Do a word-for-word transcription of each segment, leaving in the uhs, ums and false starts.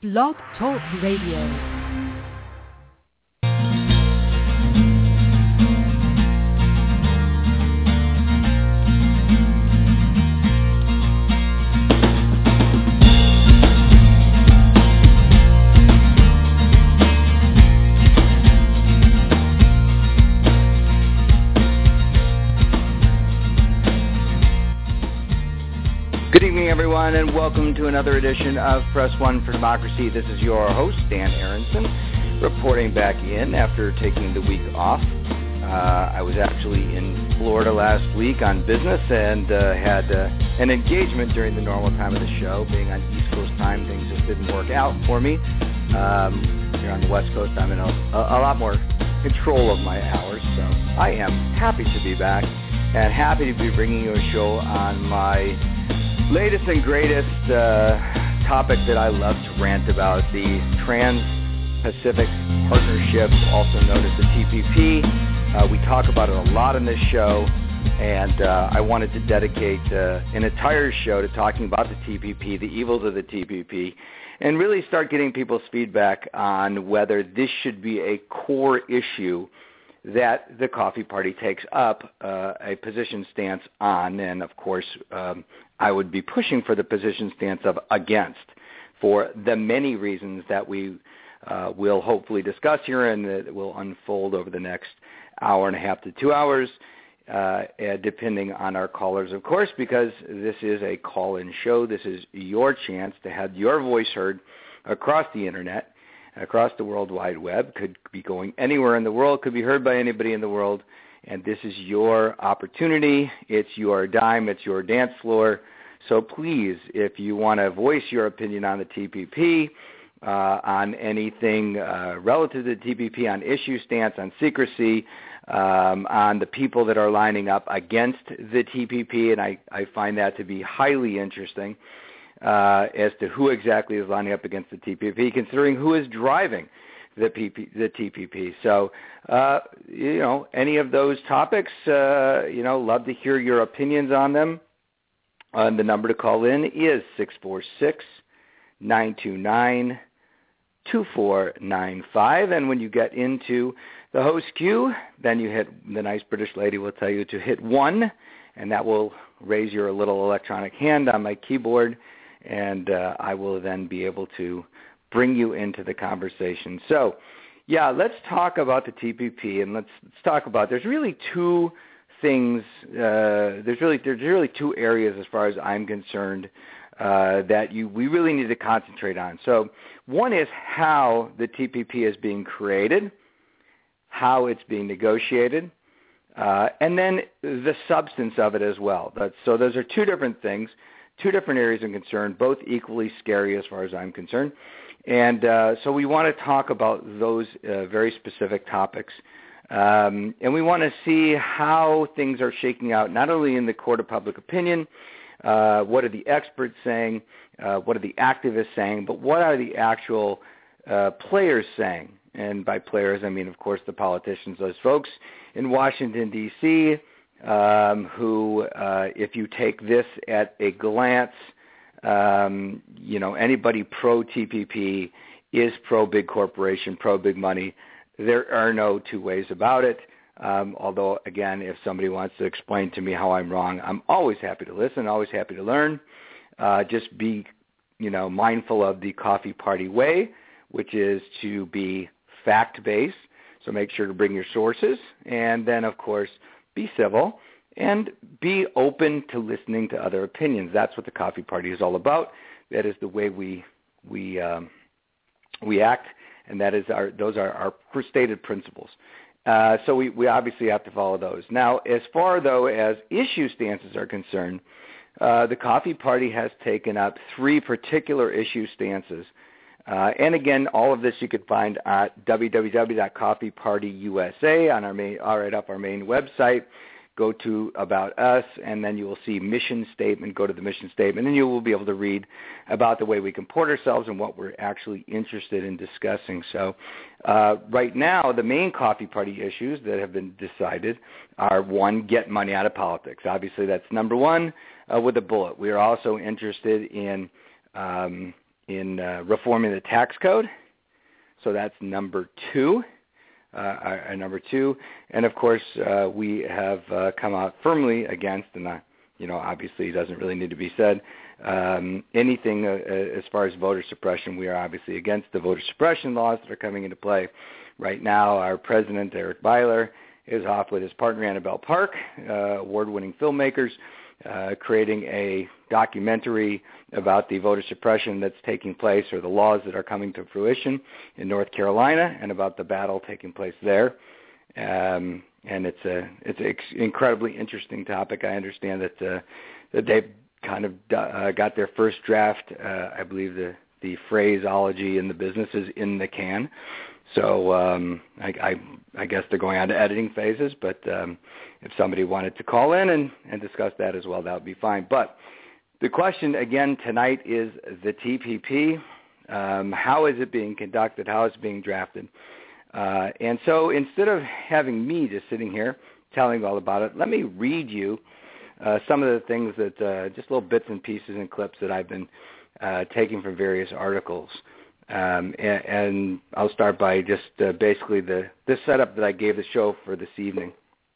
Blog Talk Radio. Everyone, and welcome to another edition of Press One for Democracy. This is your host, Dan Aronson, reporting back in after taking the week off. Uh, I was actually in Florida last week on business and uh, had uh, an engagement during the normal time of the show. Being on East Coast time, things just didn't work out for me. Um, here on the West Coast, I'm in a, a, a lot more control of my hours, so I am happy to be back and happy to be bringing you a show on my latest and greatest uh, topic that I love to rant about, the Trans-Pacific Partnership, also known as the T P P. Uh, we talk about it a lot on this show, and uh, I wanted to dedicate uh, an entire show to talking about the T P P, the evils of the T P P, and really start getting people's feedback on whether this should be a core issue that the Coffee Party takes up uh, a position stance on, and of course um, I would be pushing for the position stance of against for the many reasons that we uh, will hopefully discuss here and that will unfold over the next hour and a half to two hours, uh, depending on our callers, of course, because this is a call-in show. This is your chance to have your voice heard across the Internet, across the World Wide Web, could be going anywhere in the world, could be heard by anybody in the world, and this is your opportunity. It's your dime. It's your dance floor. So please, if you want to voice your opinion on the T P P, uh, on anything uh, relative to the T P P, on issue stance, on secrecy, um, on the people that are lining up against the T P P, and I, I find that to be highly interesting, Uh, as to who exactly is lining up against the T P P, considering who is driving the, P P, the T P P. So, uh, you know, any of those topics, uh, you know, love to hear your opinions on them. And the number to call in is six four six, nine two nine, two four nine five. And when you get into the host queue, then you hit, the nice British lady will tell you to hit one, and that will raise your little electronic hand on my keyboard, and uh, I will then be able to bring you into the conversation. So, yeah, let's talk about the T P P, and let's, let's talk about, there's really two things, uh, there's really there's really two areas as far as I'm concerned uh, that you we really need to concentrate on. So one is how the T P P is being created, how it's being negotiated, Uh, and then the substance of it as well. That's, so those are two different things, two different areas of concern, both equally scary as far as I'm concerned. And uh, so we want to talk about those uh, very specific topics. Um, and we want to see how things are shaking out, not only in the court of public opinion, uh, what are the experts saying, uh, what are the activists saying, but what are the actual uh, players saying. And by players, I mean, of course, the politicians, those folks in Washington, D C, um, who, uh, if you take this at a glance, um, you know, anybody pro-T P P is pro-big corporation, pro-big money. There are no two ways about it. Um, although, again, if somebody wants to explain to me how I'm wrong, I'm always happy to listen, always happy to learn. Uh, just be, you know, mindful of the Coffee Party way, which is to be fact-based, so make sure to bring your sources, and then, of course, be civil and be open to listening to other opinions. That's what the Coffee Party is all about. That is the way we we um, we act, and that is our those are our stated principles. Uh, so we, we obviously have to follow those. Now, as far, though, as issue stances are concerned, uh, the Coffee Party has taken up three particular issue stances. Uh, and again, all of this you could find at w w w dot coffee party u s a on our main, right up our main website. Go to About Us, and then you will see mission statement. Go to the mission statement, and you will be able to read about the way we comport ourselves and what we're actually interested in discussing. So uh, right now, the main Coffee Party issues that have been decided are, one, get money out of politics. Obviously, that's number one uh, with a bullet. We are also interested in um, in uh, reforming the tax code. So that's number two. Uh, our, our number two. And, of course, uh, we have uh, come out firmly against, and, uh, you know, obviously it doesn't really need to be said, um, anything uh, as far as voter suppression. We are obviously against the voter suppression laws that are coming into play. Right now, our president, Eric Beiler, is off with his partner, Annabelle Park, uh, award-winning filmmakers, uh, creating a documentary about the voter suppression that's taking place, or the laws that are coming to fruition in North Carolina, and about the battle taking place there. Um, and it's a it's an ex- incredibly interesting topic. I understand that uh, that they've kind of uh, got their first draft. Uh, I believe the the phraseology in the business is in the can. So um, I, I, I guess they're going on to editing phases, but um, if somebody wanted to call in and, and discuss that as well, that would be fine. But the question, again, tonight is the T P P. Um, how is it being conducted? How is it being drafted? Uh, and so instead of having me just sitting here telling you all about it, let me read you uh, some of the things that, uh, just little bits and pieces and clips that I've been uh, taking from various articles. Um, and, and I'll start by just uh, basically the this setup that I gave the show for this evening.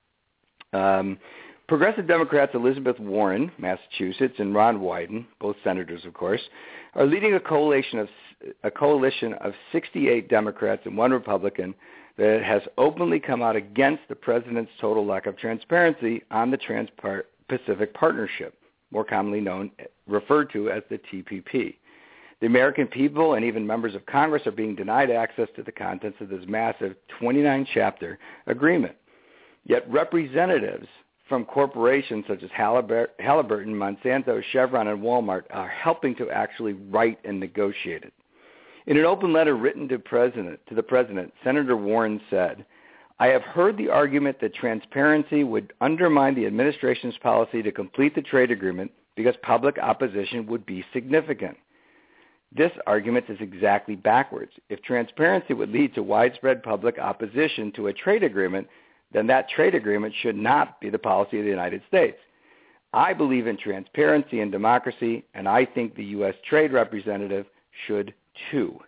Um, Progressive Democrats Elizabeth Warren, Massachusetts, and Ron Wyden, both senators, of course, are leading a coalition of a coalition of sixty-eight Democrats and one Republican that has openly come out against the president's total lack of transparency on the Trans-Pacific Partnership, more commonly known referred to as the T P P. The American people and even members of Congress are being denied access to the contents of this massive twenty-nine chapter agreement. Yet representatives from corporations such as Halliburton, Monsanto, Chevron, and Walmart are helping to actually write and negotiate it. In an open letter written to, president, to the president, Senator Warren said, "I have heard the argument that transparency would undermine the administration's policy to complete the trade agreement because public opposition would be significant. This argument is exactly backwards. If transparency would lead to widespread public opposition to a trade agreement, then that trade agreement should not be the policy of the United States. I believe in transparency and democracy, and I think the U S Trade Representative should too."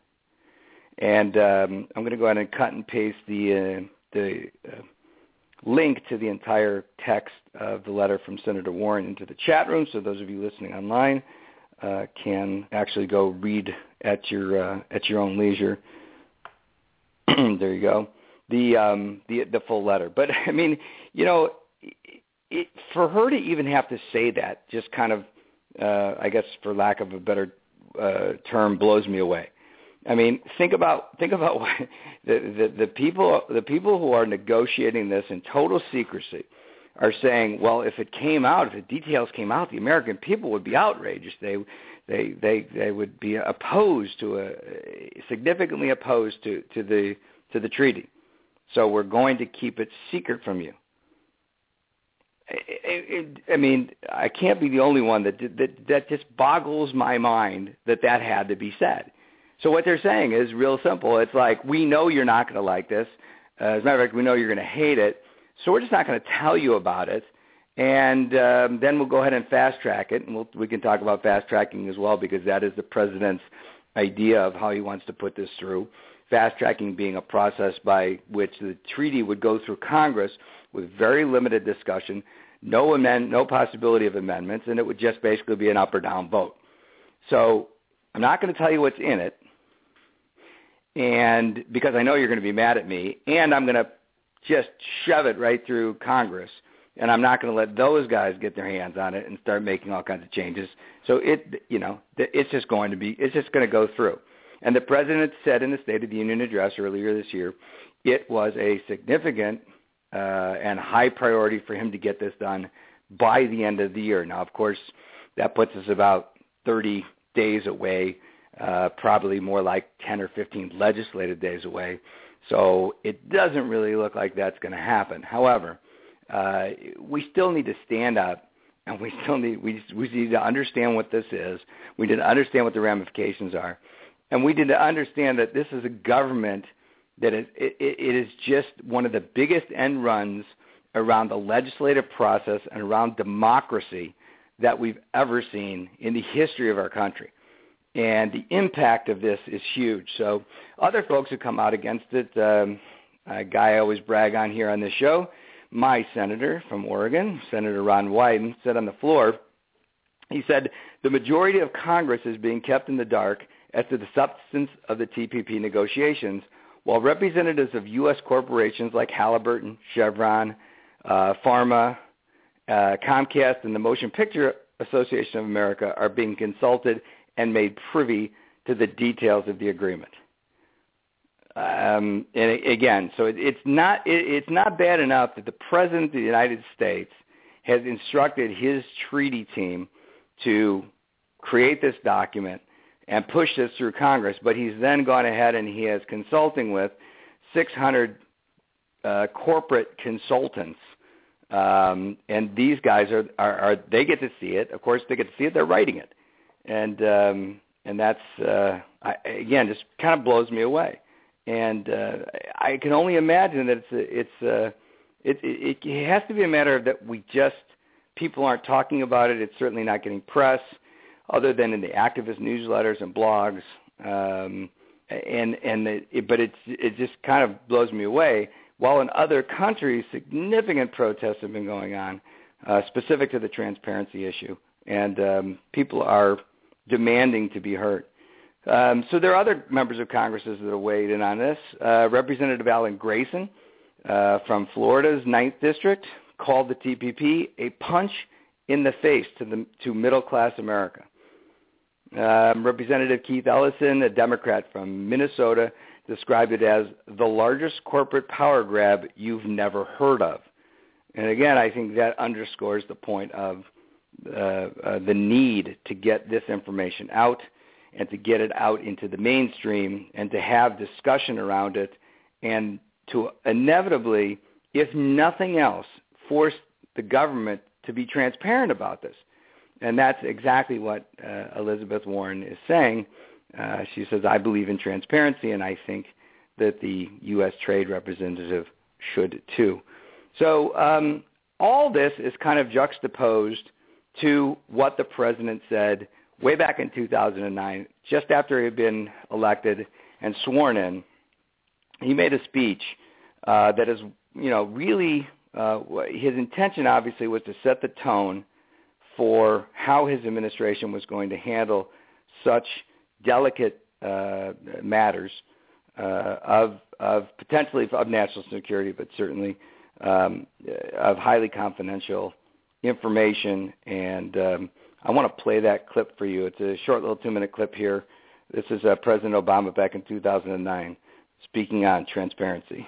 And um, I'm going to go ahead and cut and paste the, uh, the uh, link to the entire text of the letter from Senator Warren into the chat room, so those of you listening online Uh, can actually go read at your uh, at your own leisure. There you go, the um, the the full letter. But I mean, you know, it, it, for her to even have to say that, just kind of, uh, I guess, for lack of a better uh, term, blows me away. I mean, think about think about what, the, the the people the people who are negotiating this in total secrecy are saying, well, if it came out, if the details came out, the American people would be outraged. They, they, they, they would be opposed to a significantly opposed to, to the to the treaty. So we're going to keep it secret from you. It, it, I mean, I can't be the only one that that that just boggles my mind that that had to be said. So what they're saying is real simple. It's like, we know you're not going to like this. Uh, as a matter of fact, we know you're going to hate it. So we're just not going to tell you about it, and um, then we'll go ahead and fast-track it, and we'll, we can talk about fast-tracking as well, because that is the president's idea of how he wants to put this through, fast-tracking being a process by which the treaty would go through Congress with very limited discussion, no amend, no possibility of amendments, and it would just basically be an up or down vote. So I'm not going to tell you what's in it, and because I know you're going to be mad at me, and I'm going to just shove it right through Congress, and I'm not going to let those guys get their hands on it and start making all kinds of changes. So it, you know, it's just going to be, it's just going to go through. And the president said in the State of the Union address earlier this year, it was a significant uh, and high priority for him to get this done by the end of the year. Now, of course, that puts us about thirty days away, uh, probably more like ten or fifteen legislative days away. So it doesn't really look like that's going to happen. However, uh, we still need to stand up, and we still need we, we need to understand what this is. We need to understand what the ramifications are, and we need to understand that this is a government that is it, it is just one of the biggest end runs around the legislative process and around democracy that we've ever seen in the history of our country. And the impact of this is huge. So other folks who come out against it, um, a guy I always brag on here on this show, my senator from Oregon, Senator Ron Wyden, said on the floor, he said, the majority of Congress is being kept in the dark as to the substance of the T P P negotiations, while representatives of U S corporations like Halliburton, Chevron, uh, Pharma, uh, Comcast, and the Motion Picture Association of America are being consulted and made privy to the details of the agreement. Um, and again, so it, it's not it, it's not bad enough that the President of the United States has instructed his treaty team to create this document and push this through Congress, but he's then gone ahead and he is consulting with six hundred uh, corporate consultants, um, and these guys are, are, are they get to see it. Of course, they get to see it. They're writing it, and um, and that's uh, I, again just kind of blows me away. And uh, I can only imagine that it's a, it's a, it, it it has to be a matter of that we just people aren't talking about it. It's certainly not getting press, other than in the activist newsletters and blogs. Um, and and the, it, but it's it just kind of blows me away. While in other countries, significant protests have been going on, uh, specific to the transparency issue, and um, people are demanding to be heard. Um, so there are other members of Congress that have weighed in on this. Uh, Representative Alan Grayson uh, from Florida's ninth District called the T P P a punch in the face to the to middle-class America. Um, Representative Keith Ellison, a Democrat from Minnesota, described it as the largest corporate power grab you've never heard of. And again, I think that underscores the point of uh, uh, the need to get this information out, and to get it out into the mainstream, and to have discussion around it, and to inevitably, if nothing else, force the government to be transparent about this. And that's exactly what uh, Elizabeth Warren is saying. Uh, she says, I believe in transparency, and I think that the U S Trade Representative should too. So um, all this is kind of juxtaposed to what the president said way back in two thousand nine, just after he had been elected and sworn in. He made a speech uh, that is, you know, really, uh, his intention obviously was to set the tone for how his administration was going to handle such delicate uh, matters uh, of, of potentially of national security, but certainly um, of highly confidential information. And um, I want to play that clip for you. It's a short little two-minute clip here. This is uh, President Obama back in two thousand nine speaking on transparency.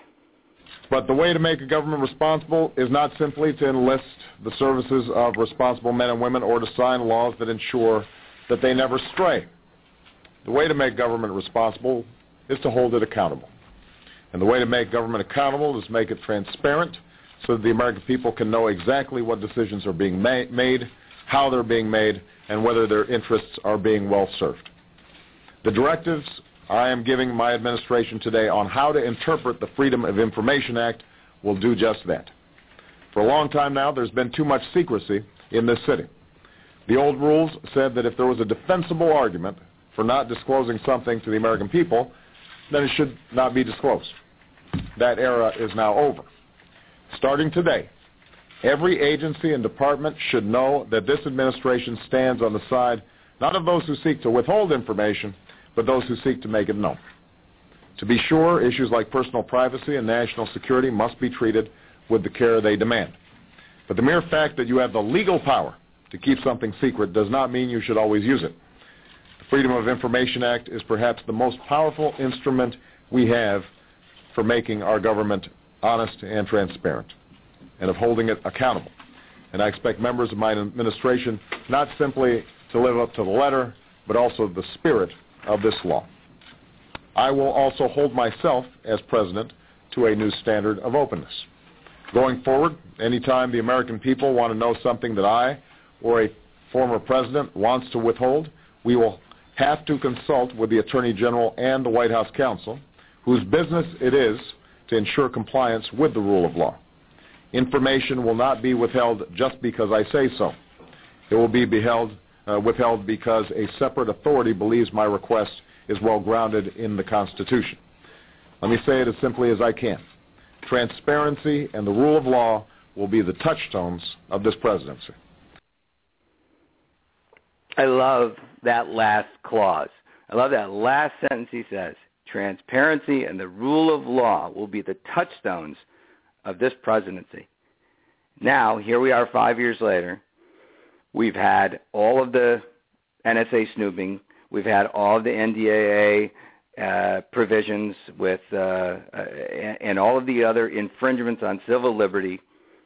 But the way to make a government responsible is not simply to enlist the services of responsible men and women or to sign laws that ensure that they never stray. The way to make government responsible is to hold it accountable. And the way to make government accountable is to make it transparent so that the American people can know exactly what decisions are being ma- made, how they're being made, and whether their interests are being well served. The directives I am giving my administration today on how to interpret the Freedom of Information Act will do just that. For a long time now, there's been too much secrecy in this city. The old rules said that if there was a defensible argument for not disclosing something to the American people, then it should not be disclosed. That era is now over. Starting today, every agency and department should know that this administration stands on the side not of those who seek to withhold information, but those who seek to make it known. To be sure, issues like personal privacy and national security must be treated with the care they demand. But the mere fact that you have the legal power to keep something secret does not mean you should always use it. The Freedom of Information Act is perhaps the most powerful instrument we have for making our government honest and transparent, and of holding it accountable. And I expect members of my administration not simply to live up to the letter, but also the spirit of this law. I will also hold myself, as president, to a new standard of openness. Going forward, anytime the American people want to know something that I or a former president wants to withhold, we will have to consult with the Attorney General and the White House counsel, whose business it is to ensure compliance with the rule of law. Information will not be withheld just because I say so. It will be beheld uh, withheld because a separate authority believes my request is well grounded in the Constitution. Let me say it as simply as I can. Transparency and the rule of law will be the touchstones of this presidency. I love that last clause. I love that last sentence he says. Transparency and the rule of law will be the touchstones of this presidency. Now, here we are five years later. We've had all of the N S A snooping. We've had all of the N D A A uh, provisions with uh, uh, and all of the other infringements on civil liberty.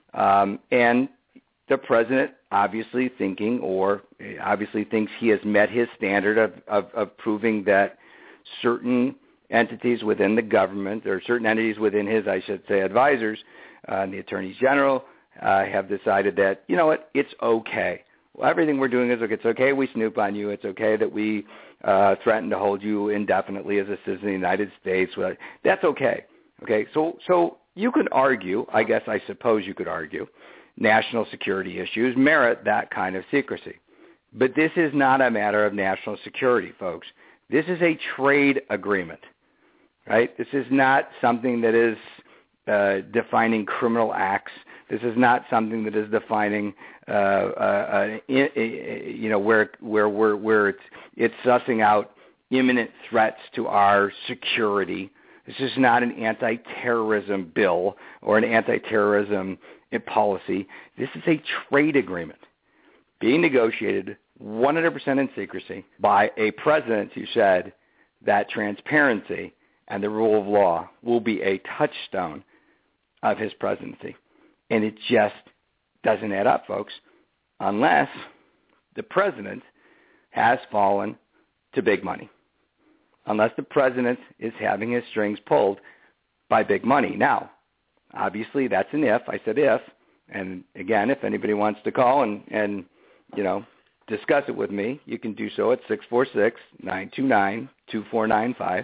Um, and the president obviously thinking or obviously thinks he has met his standard of, of, of proving that certain entities within the government or certain entities within his, I should say, advisors, uh, the attorneys general, uh, have decided that, you know what, it's okay. Well, everything we're doing is, look, it's okay we snoop on you. It's okay that we uh, threaten to hold you indefinitely as a citizen of the United States. Well, that's okay. Okay, so so you could argue, I guess I suppose you could argue, national security issues merit that kind of secrecy. But this is not a matter of national security, folks. This is a trade agreement, right? This is not something that is uh, defining criminal acts. This is not something that is defining, uh, uh, uh, you know, where where where where it's it's sussing out imminent threats to our security. This is not an anti-terrorism bill or an anti-terrorism policy. This is a trade agreement being negotiated one hundred percent in secrecy by a president who said that transparency and the rule of law will be a touchstone of his presidency. And it just doesn't add up, folks, unless the president has fallen to big money, unless the president is having his strings pulled by big money. Now, obviously, that's an if. I said if. And, again, if anybody wants to call and, and you know, discuss it with me, you can do so at six four six, nine two nine, two four nine five,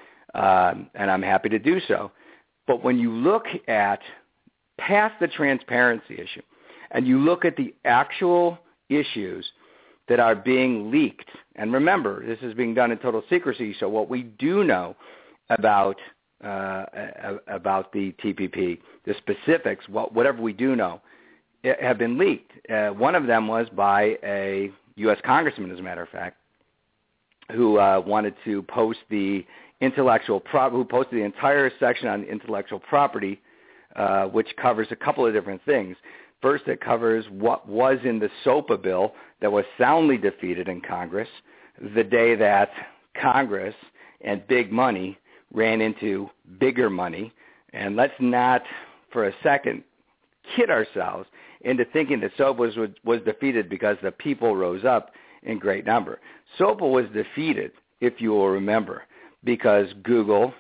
um, and I'm happy to do so. But when you look at past the transparency issue and you look at the actual issues that are being leaked, and remember, this is being done in total secrecy, so what we do know about uh, about the T P P, the specifics, what, whatever we do know, have been leaked. Uh, one of them was by a U S congressman, as a matter of fact, who uh, wanted to post the intellectual pro- who posted the entire section on intellectual property, uh, which covers a couple of different things. First, it covers what was in the SOPA bill that was soundly defeated in Congress the day that Congress and big money ran into bigger money. And let's not for a second kid ourselves into thinking that SOPA was, was defeated because the people rose up in great number. SOPA was defeated, if you will remember, because Google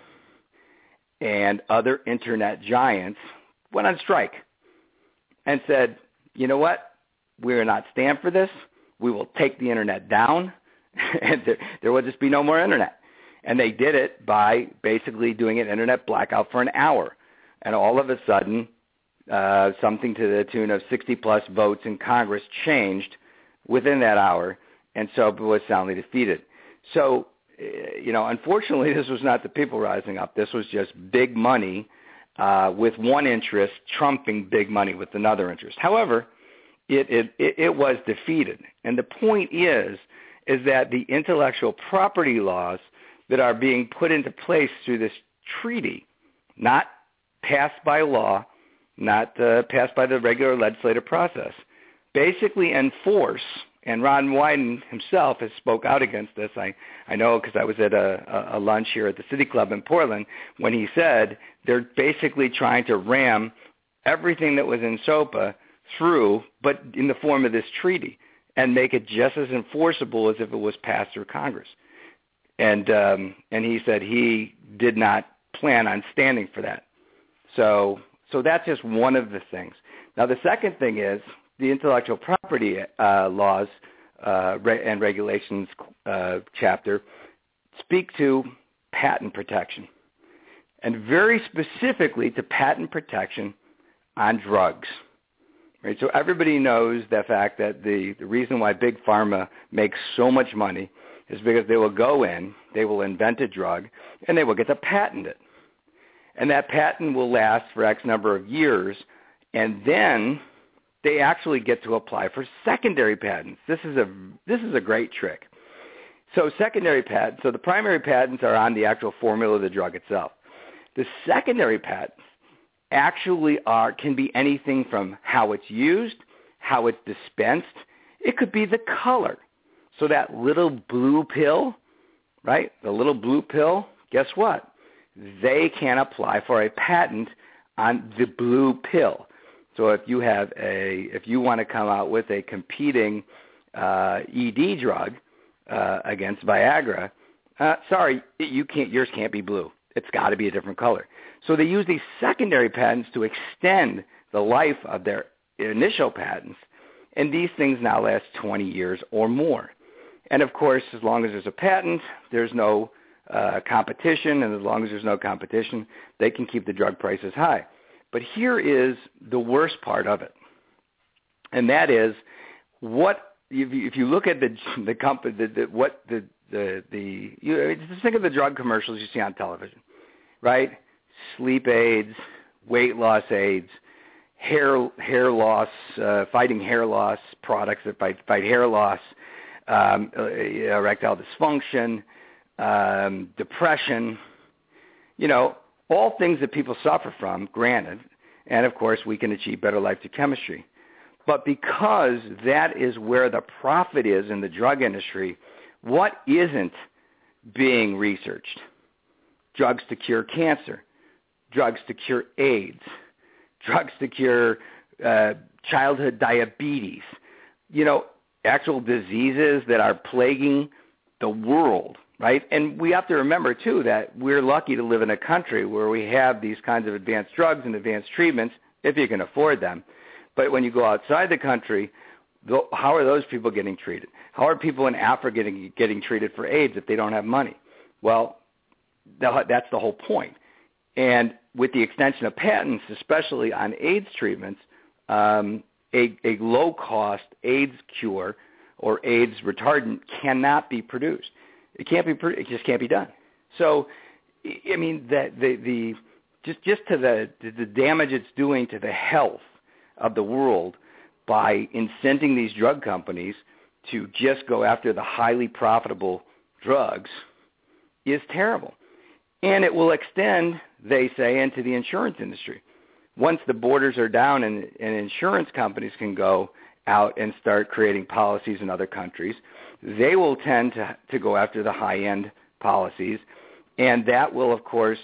and other internet giants went on strike and said, you know what, we are not stand for this. We will take the internet down, and there, there will just be no more internet. And they did it by basically doing an internet blackout for an hour. And all of a sudden, uh, something to the tune of sixty-plus votes in Congress changed within that hour, and SOPA was soundly defeated. So, you know, unfortunately, this was not the people rising up. This was just big money uh, with one interest trumping big money with another interest. However, it, it, it, it was defeated. And the point is, is that the intellectual property laws that are being put into place through this treaty, not passed by law, not uh, passed by the regular legislative process, basically enforce, and Ron Wyden himself has spoke out against this. I, I know because I was at a, a lunch here at the City Club in Portland when he said they're basically trying to ram everything that was in SOPA through, but in the form of this treaty, and make it just as enforceable as if it was passed through Congress. And um, and he said he did not plan on standing for that. So so that's just one of the things. Now the second thing is the intellectual property uh, laws uh, re- and regulations uh, chapter speak to patent protection, and very specifically to patent protection on drugs. right? So everybody knows the fact that the, the reason why Big Pharma makes so much money is because they will go in, they will invent a drug, and they will get to patent it. And that patent will last for X number of years, and then they actually get to apply for secondary patents. This is a this is a great trick. So secondary patents, so the primary patents are on the actual formula of the drug itself. The secondary patents actually are can be anything from how it's used, how it's dispensed. It could be the color. So that little blue pill, right, the little blue pill, guess what? They can apply for a patent on the blue pill. So if you have a, if you want to come out with a competing uh, E D drug uh, against Viagra, uh, sorry, you can't. Yours can't be blue. It's got to be a different color. So they use these secondary patents to extend the life of their initial patents, and these things now last twenty years or more. And of course, as long as there's a patent, there's no uh, competition, and as long as there's no competition, they can keep the drug prices high. But here is the worst part of it, and that is what if you, if you look at the the company, the, the, what the the the you just think of the drug commercials you see on television, right? Sleep aids, weight loss aids, hair hair loss, uh, fighting hair loss products that fight fight hair loss, um, erectile dysfunction, um, depression, you know. All things that people suffer from, granted, and of course we can achieve better life through chemistry. But because that is where the profit is in the drug industry, what isn't being researched? Drugs to cure cancer, drugs to cure AIDS, drugs to cure uh, childhood diabetes, you know, actual diseases that are plaguing the world. Right? And we have to remember, too, that we're lucky to live in a country where we have these kinds of advanced drugs and advanced treatments, if you can afford them. But when you go outside the country, how are those people getting treated? How are people in Africa getting, getting treated for AIDS if they don't have money? Well, that's the whole point. And with the extension of patents, especially on AIDS treatments, um, a, a low-cost AIDS cure or AIDS retardant cannot be produced. It can't be. It just can't be done. So, I mean, the the, the just just to the the damage it's doing to the health of the world by incenting these drug companies to just go after the highly profitable drugs is terrible, and it will extend, they say, into the insurance industry. Once the borders are down and, and insurance companies can go out and start creating policies in other countries, they will tend to, to go after the high-end policies, and that will, of course,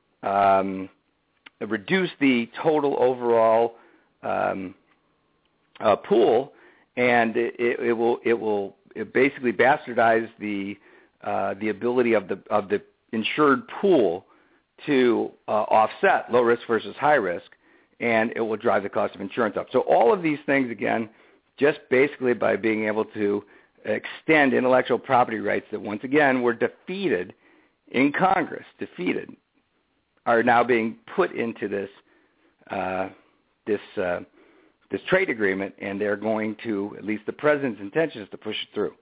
um, reduce the total overall um, uh, pool, and it, it will it will it basically bastardize the uh, the ability of the of the insured pool to uh, offset low risk versus high risk, and it will drive the cost of insurance up. So all of these things, again, just basically by being able to extend intellectual property rights that once again were defeated in Congress, defeated, are now being put into this uh, this uh, this trade agreement, and they're going to, at least the president's intention is to push it through.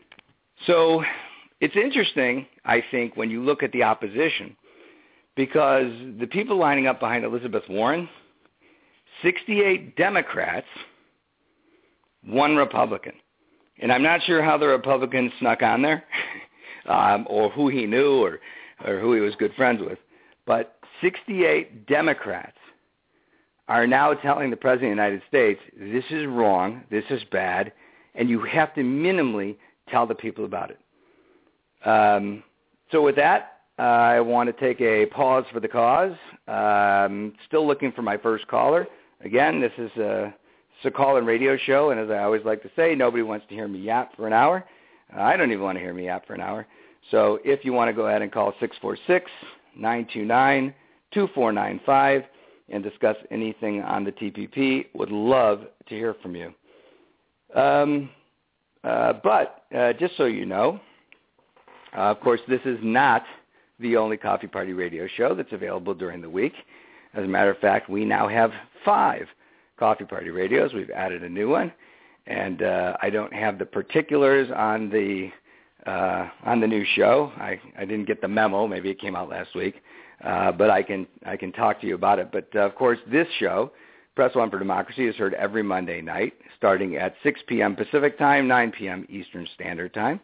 So it's interesting, I think, when you look at the opposition, because the people lining up behind Elizabeth Warren, sixty-eight Democrats, one Republican. And I'm not sure how the Republicans snuck on there um, or who he knew or, or who he was good friends with. But sixty-eight Democrats are now telling the President of the United States, this is wrong, this is bad, and you have to minimally tell the people about it. Um, so with that, uh, I want to take a pause for the cause. Um, still looking for my first caller. Again, this is a... It's a call-in radio show, and as I always like to say, nobody wants to hear me yap for an hour. Uh, I don't even want to hear me yap for an hour. So if you want to go ahead and call six four six, nine two nine, two four nine five and discuss anything on the T P P, would love to hear from you. Um, uh, but uh, just so you know, uh, of course, this is not the only Coffee Party radio show that's available during the week. As a matter of fact, we now have five Coffee Party Radios. We've added a new one, and uh, I don't have the particulars on the uh, on the new show. I, I didn't get the memo. Maybe it came out last week, uh, but I can I can talk to you about it. But uh, of course, this show, Press One for Democracy, is heard every Monday night, starting at six p.m. Pacific Time, nine p.m. Eastern Standard Time.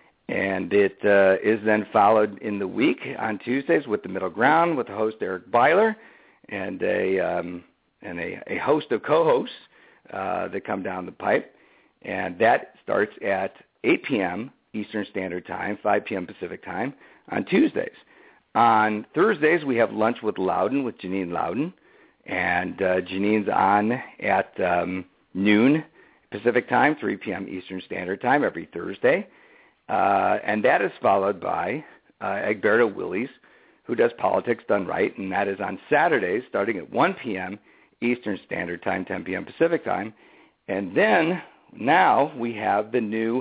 And it uh, is then followed in the week on Tuesdays with The Middle Ground with the host Eric Byler and a um, and a, a host of co-hosts uh, that come down the pipe. And that starts at eight p.m. Eastern Standard Time, five p.m. Pacific Time on Tuesdays. On Thursdays, we have Lunch with Loudon with Janine Loudon. And uh, Janine's on at um, noon Pacific Time, three p.m. Eastern Standard Time every Thursday. Uh, and that is followed by uh, Egberto Willies, who does Politics Done Right, and that is on Saturdays starting at one p.m. Eastern Standard Time, ten p.m. Pacific Time. And then now we have the new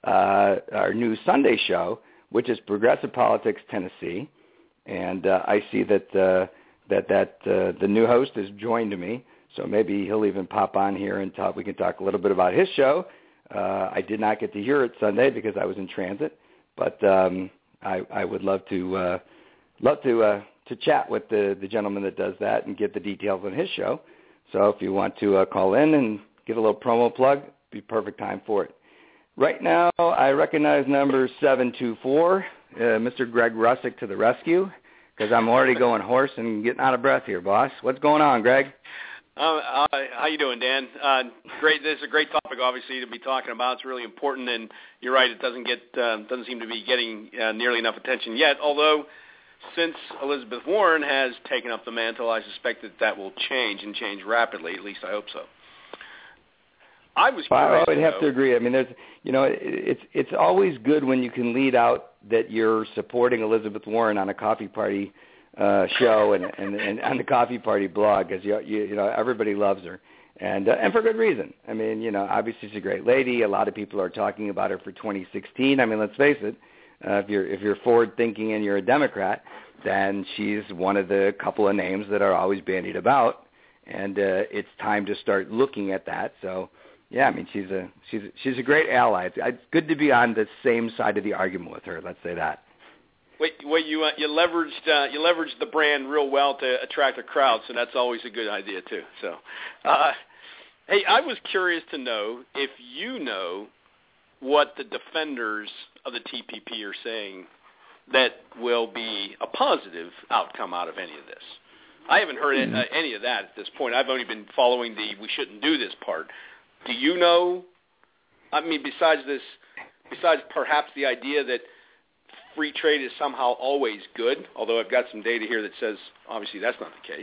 uh, our new Sunday show, which is Progressive Politics Tennessee. And uh, I see that uh, that that uh, the new host has joined me, so maybe he'll even pop on here and talk. We can talk a little bit about his show. Uh, I did not get to hear it Sunday because I was in transit, but um, I, I would love to uh, love to uh, to chat with the, the gentleman that does that and get the details on his show. So if you want to uh, call in and give a little promo plug, be perfect time for it. Right now, I recognize number seven two four, uh, Mister Greg Russick to the rescue, because I'm already going hoarse and getting out of breath here, boss. What's going on, Greg? Uh, uh, how you doing, Dan? Uh, great. This is a great topic, obviously, to be talking about. It's really important, and you're right. It doesn't get uh, doesn't seem to be getting uh, nearly enough attention yet. Although, since Elizabeth Warren has taken up the mantle, I suspect that that will change and change rapidly. At least I hope so. I was curious. I would have though, to agree. I mean, there's, you know, it, it's it's always good when you can lead out that you're supporting Elizabeth Warren on a coffee party Uh, show and, and, and on the Coffee Party blog, because you, you you know everybody loves her, and uh, and for good reason. I mean, you know, obviously she's a great lady. A lot of people are talking about her for twenty sixteen. I mean, let's face it. Uh, if you're if you're forward thinking and you're a Democrat, then she's one of the couple of names that are always bandied about, and uh, it's time to start looking at that. So, yeah, I mean, she's a she's she's a great ally. It's, it's good to be on the same side of the argument with her. Let's say that. Wait, well, you uh, you leveraged uh, you leveraged the brand real well to attract a crowd, so that's always a good idea too. So, uh, hey, I was curious to know if you know what the defenders of the T P P are saying that will be a positive outcome out of any of this. I haven't heard mm-hmm. uh, any of that at this point. I've only been following the "we shouldn't do this" part. Do you know? I mean, besides this, besides perhaps the idea that free trade is somehow always good, although I've got some data here that says obviously that's not the case.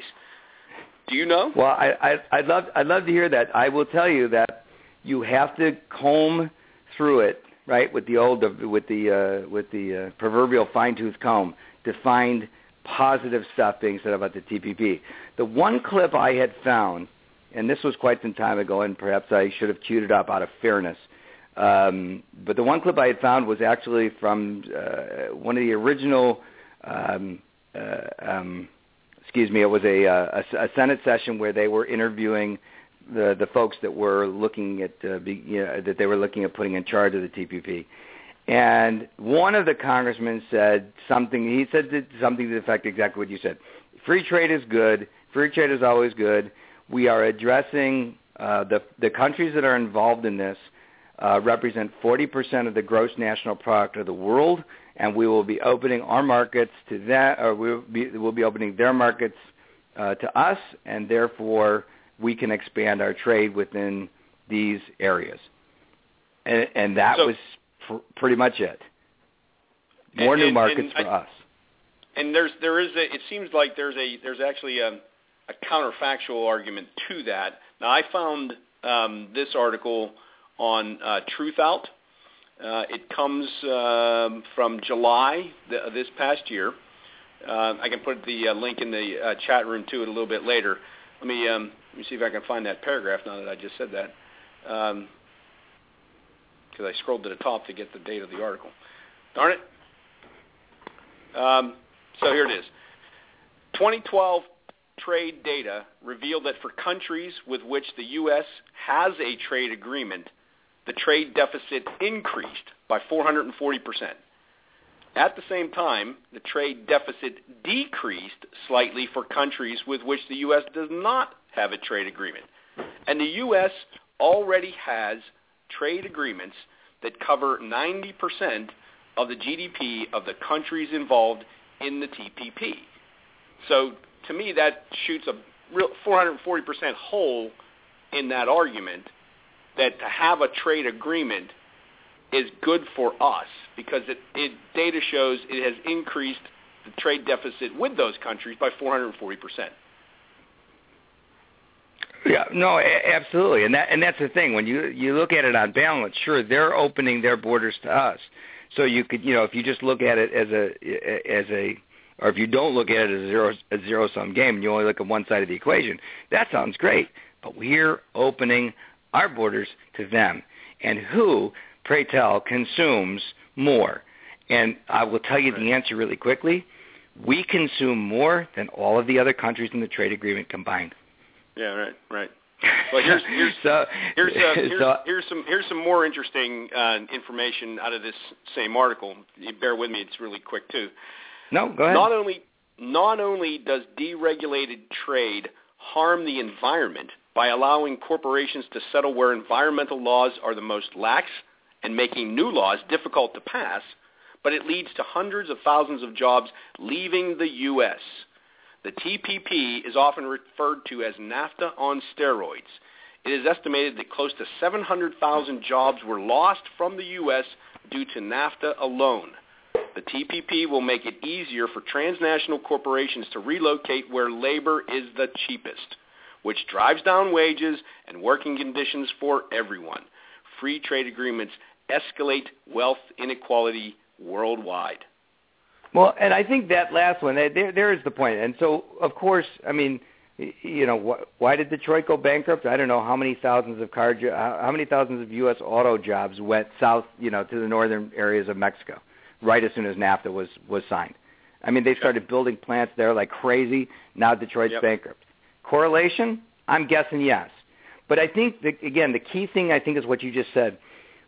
Do you know? Well, I, I, I'd love I'd love to hear that. I will tell you that you have to comb through it, right, with the old with the uh, with the uh, proverbial fine-tooth comb to find positive stuff being said about the T P P. The one clip I had found, and this was quite some time ago, and perhaps I should have queued it up out of fairness. Um, but the one clip I had found was actually from uh, one of the original, um, uh, um, excuse me, it was a, a, a Senate session where they were interviewing the, the folks that were looking at uh, be, you know, that they were looking at putting in charge of the T P P. And one of the congressmen said something. He said something to the effect exactly what you said. Free trade is good. Free trade is always good. We are addressing uh, the the countries that are involved in this. Uh, represent forty percent of the gross national product of the world, and we will be opening our markets to that, or we'll be, we'll be opening their markets uh, to us, and therefore we can expand our trade within these areas. And, and that so, was pr- pretty much it. More and, new and, markets and for I, us. And there's there is a, it seems like there's a there's actually a, a counterfactual argument to that. Now I found um, this article on uh, Truth Out. Uh, it comes um, from July the, this past year. Uh, I can put the uh, link in the uh, chat room to it a little bit later. Let me um, let me see if I can find that paragraph now that I just said that, because um, I scrolled to the top to get the date of the article. Darn it. Um, so here it is. twenty twelve trade data revealed that for countries with which the U S has a trade agreement, the trade deficit increased by four hundred forty percent. At the same time, the trade deficit decreased slightly for countries with which the U S does not have a trade agreement. And the U S already has trade agreements that cover ninety percent of the G D P of the countries involved in the T P P. So to me, that shoots a real four hundred forty percent hole in that argument that to have a trade agreement is good for us because it, it data shows it has increased the trade deficit with those countries by four hundred forty percent. Yeah, no, a- absolutely, and that and that's the thing. When you you look at it on balance, sure, they're opening their borders to us. So you could, you know, if you just look at it as a as a, or if you don't look at it as a zero a zero sum game, and you only look at one side of the equation, that sounds great. But we're opening our borders to them, and who, pray tell, consumes more? And I will tell you the answer really quickly. We consume more than all of the other countries in the trade agreement combined. Yeah, right, right. Well, here's here's so, here's, uh, here's, so, here's some here's some more interesting uh, information out of this same article. You bear with me; it's really quick too. No, go ahead. Not only not only does deregulated trade harm the environment by allowing corporations to settle where environmental laws are the most lax and making new laws difficult to pass, but it leads to hundreds of thousands of jobs leaving the U S The T P P is often referred to as NAFTA on steroids. It is estimated that close to seven hundred thousand jobs were lost from the U S due to NAFTA alone. The T P P will make it easier for transnational corporations to relocate where labor is the cheapest, which drives down wages and working conditions for everyone. Free trade agreements escalate wealth inequality worldwide. Well, and I think that last one, there, there is the point. And so, of course, I mean, you know, wh- why did Detroit go bankrupt? I don't know how many thousands of car, jo- how many thousands of U S auto jobs went south, you know, to the northern areas of Mexico, right as soon as NAFTA was, was signed. I mean, they started building plants there like crazy. Now Detroit's yep. bankrupt. Correlation? I'm guessing yes. But I think, that, again, the key thing I think is what you just said.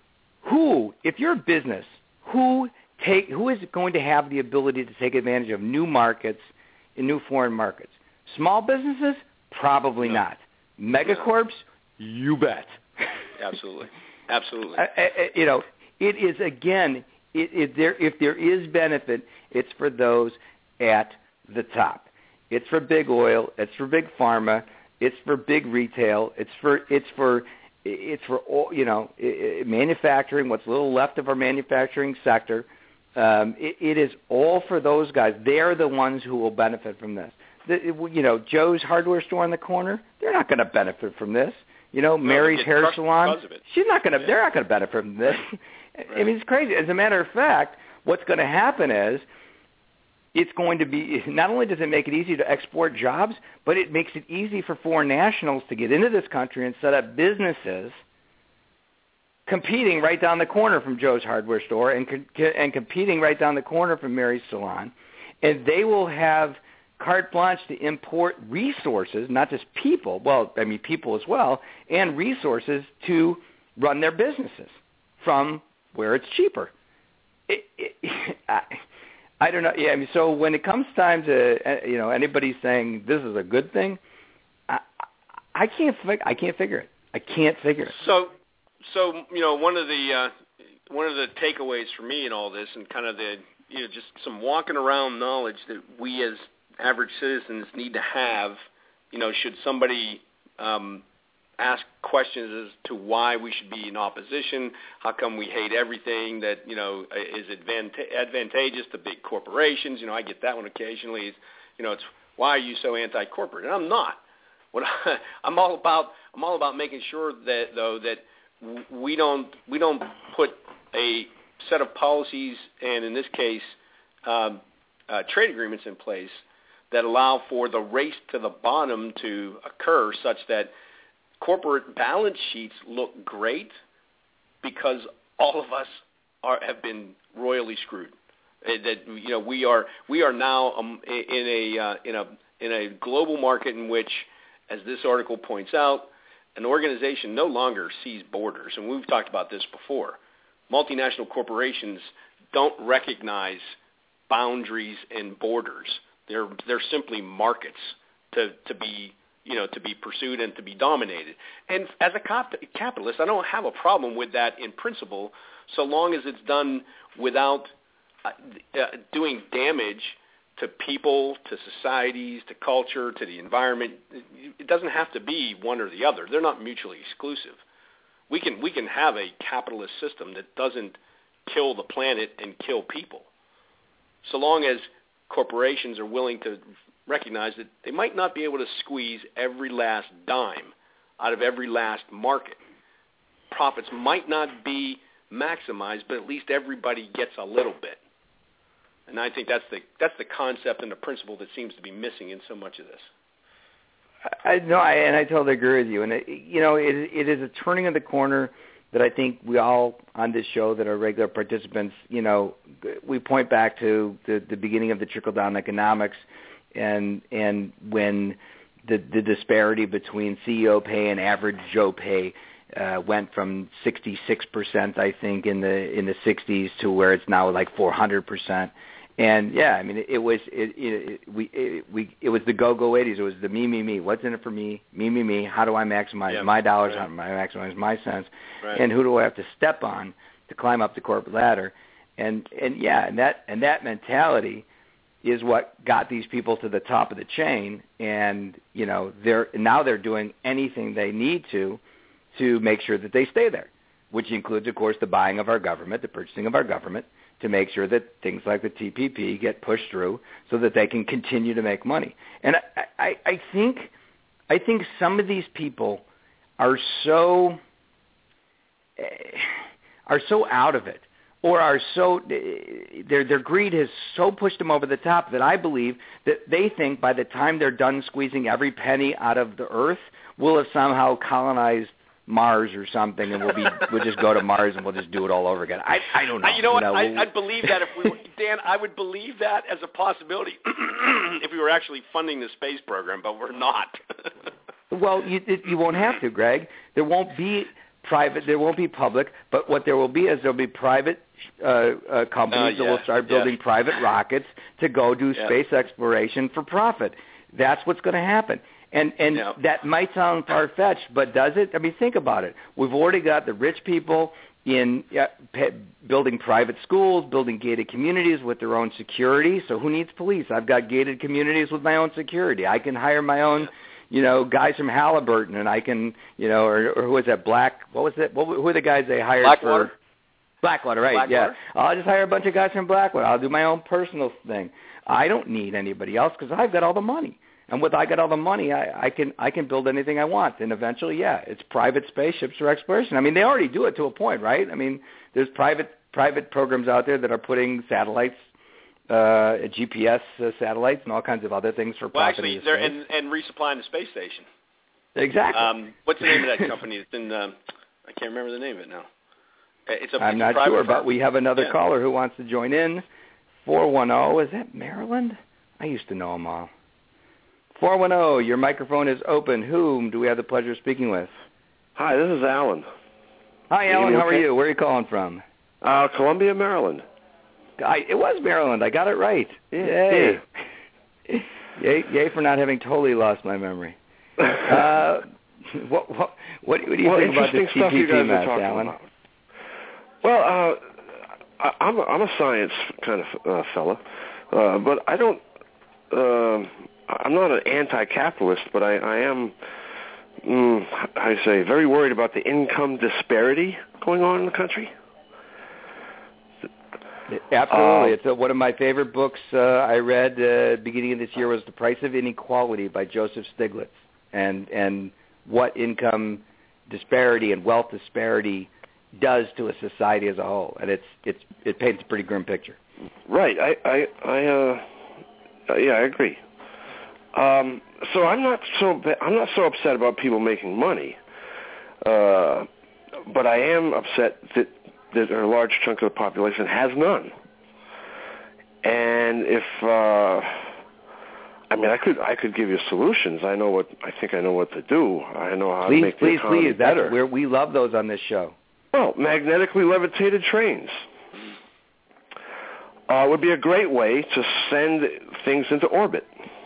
Who, if you're a business, who take who is going to have the ability to take advantage of new markets in new foreign markets? Small businesses? Probably no. not. Megacorps? You bet. Absolutely. Absolutely. I, I, you know, it is, again, it, it, there, if there is benefit, it's for those at the top. It's for big oil. It's for big pharma. It's for big retail. It's for it's for it's for all, you know, manufacturing. What's little left of our manufacturing sector. Um, it, it is all for those guys. They're the ones who will benefit from this. The, you know, Joe's hardware store on the corner. They're not going to benefit from this. You know, no, Mary's hair salon. She's not going to. Yeah. They're not going to benefit from this. Right. I mean, it's crazy. As a matter of fact, what's going to happen is it's going to be, not only does it make it easy to export jobs, but it makes it easy for foreign nationals to get into this country and set up businesses competing right down the corner from Joe's hardware store and and competing right down the corner from Mary's salon. And they will have carte blanche to import resources, not just people, well, I mean people as well, and resources to run their businesses from where it's cheaper. It, it, I, I don't know. Yeah, I mean, so when it comes time to, you know, anybody saying this is a good thing, I, I can't. Fig- I can't figure it. I can't figure it. So, so you know, one of the uh, one of the takeaways for me in all this, and kind of the, you know, just some walking around knowledge that we as average citizens need to have, you know, should somebody um, ask questions as to why we should be in opposition, how come we hate everything that, you know, is advanta- advantageous to big corporations. You know, I get that one occasionally. It's, you know, it's why are you so anti-corporate? And I'm not. What I, I'm all about, I'm all about making sure that though that we don't we don't put a set of policies and in this case um, uh, trade agreements in place that allow for the race to the bottom to occur, such that corporate balance sheets look great because all of us are, have been royally screwed. That you know we are we are now um, in a uh, in a in a global market in which, as this article points out, an organization no longer sees borders, and we've talked about this before. Multinational corporations don't recognize boundaries and borders. They're they're simply markets to to be you know to be pursued and to be dominated. And as a cap- capitalist, I don't have a problem with that in principle, so long as it's done without uh, uh, doing damage to people, to societies, to culture, to the environment. It doesn't have to be one or the other. They're not mutually exclusive. We can we can have a capitalist system that doesn't kill the planet and kill people, so long as corporations are willing to recognize that they might not be able to squeeze every last dime out of every last market. Profits might not be maximized, but at least everybody gets a little bit. And I think that's the that's the concept and the principle that seems to be missing in so much of this. I no, I, and I totally agree with you. And it, you know, it, it is a turning of the corner that I think we all on this show that are regular participants, you know, we point back to the, the beginning of the trickle-down economics, and and when the the disparity between C E O pay and average Joe pay uh, went from sixty-six percent, I think, in the in the sixties to where it's now like four hundred percent. And yeah, I mean, it, it was it, it, it we it, we it was the go-go eighties. It was the me me me. What's in it for me? Me me me. How do I maximize yeah, my dollars? right. How do I maximize my cents? Right. And who do I have to step on to climb up the corporate ladder? And and yeah, and that and that mentality is what got these people to the top of the chain. And you know, they're now they're doing anything they need to to make sure that they stay there, which includes, of course, the buying of our government, the purchasing of our government, to make sure that things like the T P P get pushed through so that they can continue to make money. And I, I, I think I think some of these people are so are so out of it, or are so their their greed has so pushed them over the top that I believe that they think by the time they're done squeezing every penny out of the earth, we'll have somehow colonized Mars or something, and we'll be we'll just go to Mars and we'll just do it all over again. I I don't know. You know what? You know, I, we'll, I'd believe that if we were, Dan, I would believe that as a possibility if we were actually funding the space program, but we're not. Well, you it, you won't have to, Greg. There won't be private. There won't be public. But what there will be is there'll be private uh, uh, companies uh, yeah, that will start building yes. private rockets to go do yeah. space exploration for profit. That's what's going to happen. And and yeah. that might sound far-fetched, but does it? I mean, think about it. We've already got the rich people in uh, pe- building private schools, building gated communities with their own security. So who needs police? I've got gated communities with my own security. I can hire my own, yeah. you know, guys from Halliburton, and I can, you know, or, or who was that? Black? What was that? What, who are the guys they hired Blackwater. for? Blackwater, right? Blackwater? Yeah. I'll just hire a bunch of guys from Blackwater. I'll do my own personal thing. I don't need anybody else because I've got all the money. And with I got all the money, I, I can I can build anything I want. And eventually, yeah, it's private spaceships for exploration. I mean, they already do it to a point, right? I mean, there's private private programs out there that are putting satellites, uh, G P S uh, satellites, and all kinds of other things for well, profit. actually, they're and, and resupplying the space station. Exactly. Um, what's the name of that company? It's in um, I can't remember the name of it now. It's a, I'm it's not a private sure, firm. but we have another yeah. caller who wants to join in. four one zero, is that Maryland? I used to know them all. four one zero, your microphone is open. Whom do we have the pleasure of speaking with? Hi, this is Alan. Hi, Alan. How are you? Where are you calling from? Uh, Columbia, Maryland. I, it was Maryland. I got it right. Yeah. Yay. Yeah. yay, yay for not having totally lost my memory. Uh, what, what, what, what do you well, think about this T P P mess, Alan? About. Well, uh, I, I'm, a, I'm a science kind of uh, fella, uh, but I don't... Uh, I'm not an anti-capitalist, but I, I am, mm, I say, very worried about the income disparity going on in the country. Absolutely. Um, it's a, one of my favorite books uh, I read uh, beginning of this year was The Price of Inequality by Joseph Stiglitz, and and what income disparity and wealth disparity does to a society as a whole, and it's it's it paints a pretty grim picture. Right. I I, I uh, uh, yeah, I agree. Um, so I'm not so I'm not so upset about people making money, uh, but I am upset that that a large chunk of the population has none. And if uh, I mean, I could I could give you solutions. I know what I think I know what to do. I know how please, to make please, the economy please. better. That's where we love those on this show. Well, magnetically levitated trains uh, would be a great way to send things into orbit.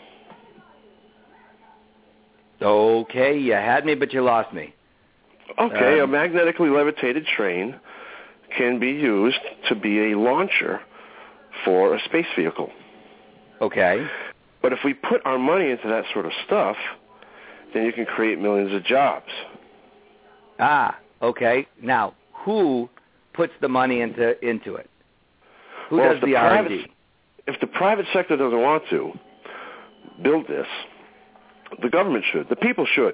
Okay, you had me, but you lost me. Okay, um, a magnetically levitated train can be used to be a launcher for a space vehicle. Okay. But if we put our money into that sort of stuff, then you can create millions of jobs. Ah, okay. Now, who puts the money into into it? Who well, does the, the R and D? private, if the private sector doesn't want to build this, the government should. The people should.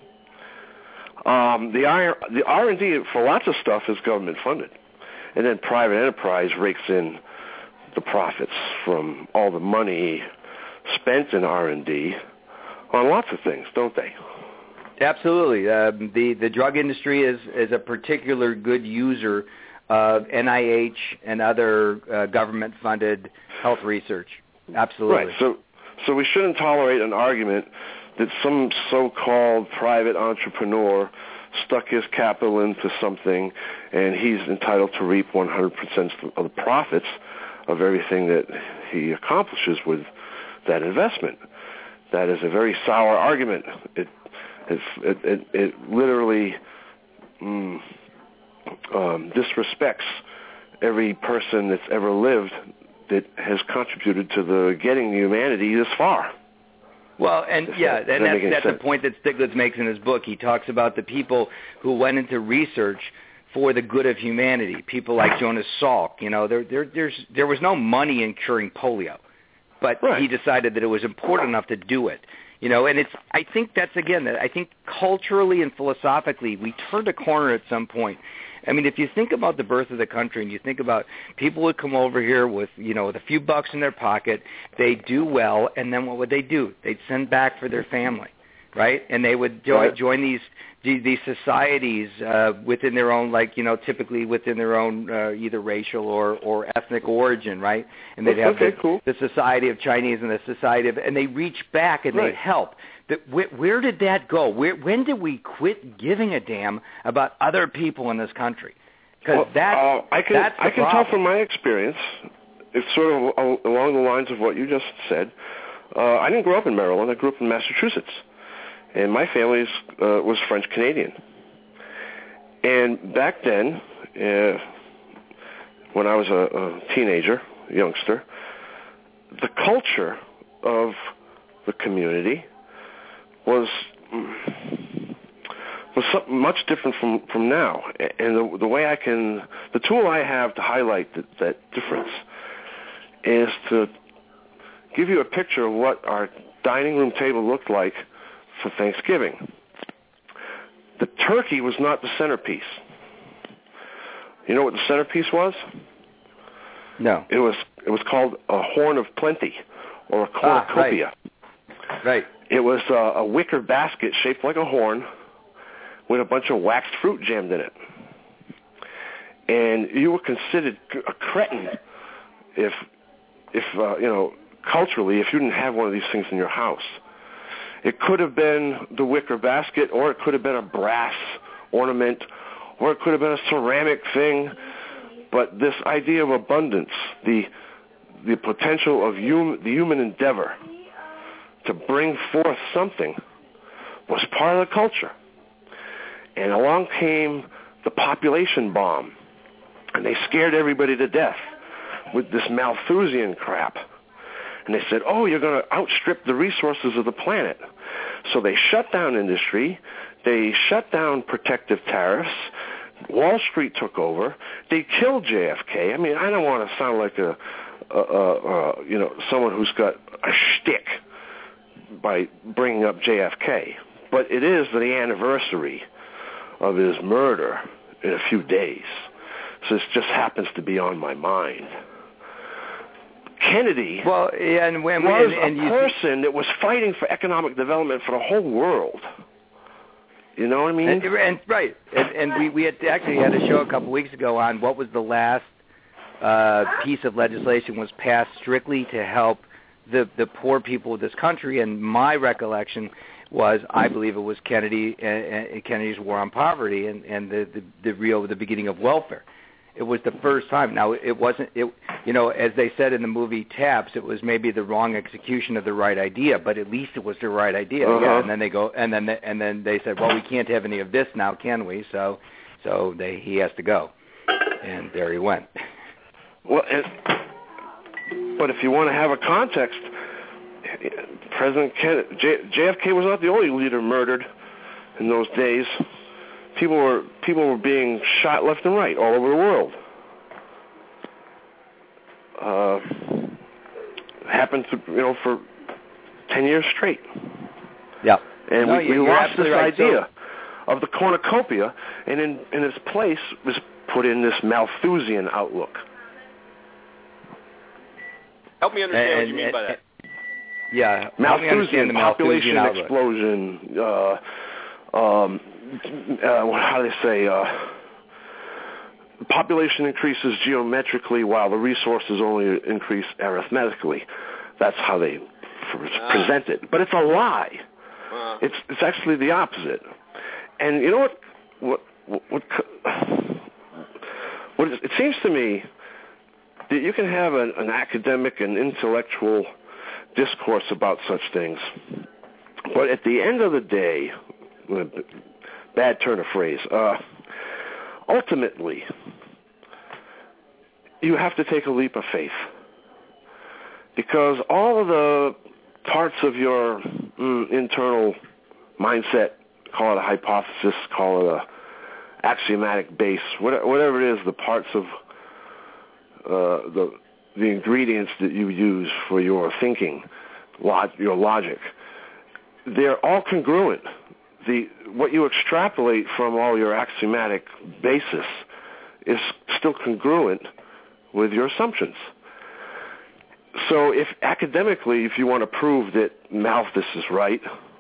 Um, the R, the R and D for lots of stuff is government funded, and then private enterprise rakes in the profits from all the money spent in R and D on lots of things, don't they? Absolutely. Uh, the the drug industry is is a particular good user of N I H and other uh, government funded health research. Absolutely. Right. So so we shouldn't tolerate an argument that some so-called private entrepreneur stuck his capital into something and he's entitled to reap one hundred percent of the profits of everything that he accomplishes with that investment. That is a very sour argument. It it it, it literally mm, um, disrespects every person that's ever lived that has contributed to the getting humanity this far. Well, and Does yeah, that, and that that's, that's sense? the point that Stiglitz makes in his book. He talks about the people who went into research for the good of humanity. People like Jonas Salk. You know, there, there, there's, there was no money in curing polio, but right. he decided that it was important enough to do it. You know, and it's. I think that's again. I think culturally and philosophically, we turned a corner at some point. I mean, if you think about the birth of the country and you think about people would come over here with, you know, with a few bucks in their pocket, they do well, and then what would they do? They'd send back for their family, right? And they would jo- right. join these these societies uh, within their own, like, you know, typically within their own uh, either racial or, or ethnic origin, right? And they'd have okay, the, cool. the Society of Chinese and the Society of, and they reach back and right. they help. That where, where did that go? Where, when did we quit giving a damn about other people in this country? Because well, that, uh, I can, that's the I can problem. tell from my experience, it's sort of along the lines of what you just said. Uh, I didn't grow up in Maryland. I grew up in Massachusetts. And my family is, uh, was French-Canadian. And back then, uh, when I was a, a teenager, youngster, the culture of the community was was something much different from, from now. And the, the way I can, the tool I have to highlight that, that difference is to give you a picture of what our dining room table looked like for Thanksgiving. The turkey was not the centerpiece. You know what the centerpiece was? No. It was it was called a horn of plenty, or a cornucopia. Ah, right. right. It was a, a wicker basket shaped like a horn with a bunch of waxed fruit jammed in it. And you were considered a cretin if, if uh, you know, culturally, if you didn't have one of these things in your house. It could have been the wicker basket, or it could have been a brass ornament, or it could have been a ceramic thing. But this idea of abundance, the the potential of hum, the human endeavor to bring forth something, was part of the culture. And along came the population bomb, and they scared everybody to death with this Malthusian crap. And they said, oh, you're going to outstrip the resources of the planet. So they shut down industry. They shut down protective tariffs. Wall Street took over. They killed J F K. I mean, I don't want to sound like a, a, a, a you know, someone who's got a shtick by bringing up J F K. But it is the anniversary of his murder in a few days. So this just happens to be on my mind. Kennedy well, yeah, and when, was and, and a you, person that was fighting for economic development for the whole world. You know what I mean? And, and right, and, and we, we had actually had a show a couple weeks ago on what was the last uh, piece of legislation was passed strictly to help the the poor people of this country. And my recollection was, I believe it was Kennedy uh, Kennedy's War on Poverty and, and the, the the real the beginning of welfare. It was the first time. Now, it wasn't, it, you know, as they said in the movie Taps, it was maybe the wrong execution of the right idea, but at least it was the right idea. Uh-huh. Yeah, and then they go, and then they, and then they said, well, we can't have any of this now, can we? So, so they he has to go, and there he went. Well, and, but if you want to have a context, President Ken, J, JFK was not the only leader murdered in those days. People were people were being shot left and right all over the world. Uh, happened to, you know, for ten years straight. Yeah. And no, we, we lost this right. idea so, of the cornucopia, and in, in its place was put in this Malthusian outlook. Help me understand and, what you mean and, by that. Yeah. Malthusian, the population Malthusian explosion, uh, um, uh, how do they say, uh, population increases geometrically while the resources only increase arithmetically. That's how they Ah. present it. But it's a lie. Uh, It's it's actually the opposite. And you know what? What? What? what, what is, it seems to me that you can have an, an academic and intellectual discourse about such things, but at the end of the day, bad turn of phrase, uh, ultimately, you have to take a leap of faith, because all of the parts of your mm, internal mindset, call it a hypothesis, call it a axiomatic base, whatever it is, the parts of uh, the the ingredients that you use for your thinking, log, your logic, they're all congruent. The what you extrapolate from all your axiomatic basis is still congruent with your assumptions. So if academically, if you want to prove that Malthus is right,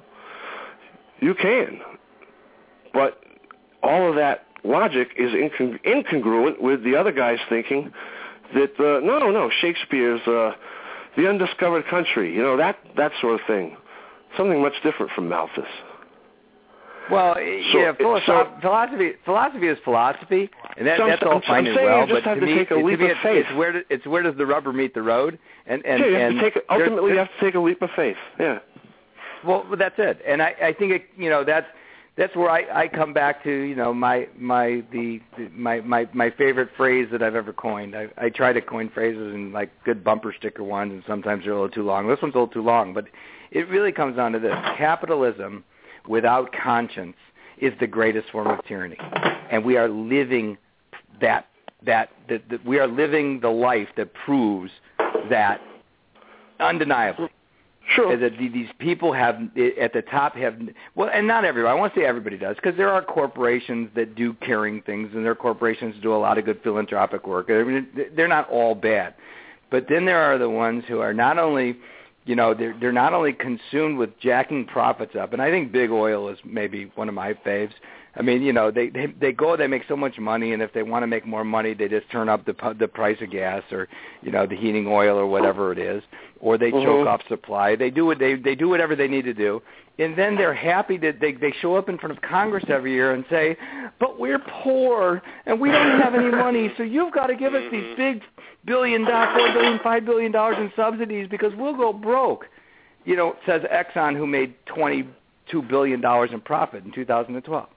you can. But all of that logic is incong- incongruent with the other guy's thinking that, uh, no, no, Shakespeare's uh, The Undiscovered Country, you know, that, that sort of thing. Something much different from Malthus. Well, So, yeah, philosophy, so, philosophy, philosaphy is philosophy, and that, so that's all I'm, fine I'm and well. You just but have to to me, take a to leap me of it's, faith. it's where it's where does the rubber meet the road? And and, yeah, you have and to take, ultimately, you have to take a leap of faith. Yeah. Well, that's it, and I, I think it, you know that's that's where I, I come back to, you know, my my the, the my, my my favorite phrase that I've ever coined. I, I try to coin phrases in like good bumper sticker ones, and sometimes they're a little too long. This one's a little too long, but it really comes down to this: capitalism without conscience is the greatest form of tyranny, and we are living that that that, that we are living the life that proves that undeniably. Sure. That these people have at the top have well, and not everybody. I won't say everybody does, because there are corporations that do caring things, and there are corporations that do a lot of good philanthropic work. I mean, they're not all bad, but then there are the ones who are not only, you know, they're they're not only consumed with jacking profits up, and I think big oil is maybe one of my faves. I mean, you know, they, they they go, they make so much money, and if they want to make more money, they just turn up the the price of gas, or, you know, the heating oil, or whatever it is, or they mm-hmm. choke off supply. They do what they they do whatever they need to do, and then they're happy that they they show up in front of Congress every year and say, "But we're poor and we don't have any money, so you've got to give us these big billion dollars, four billion, five billion dollars in subsidies because we'll go broke." You know, says Exxon, who made twenty-two billion dollars in profit in two thousand twelve.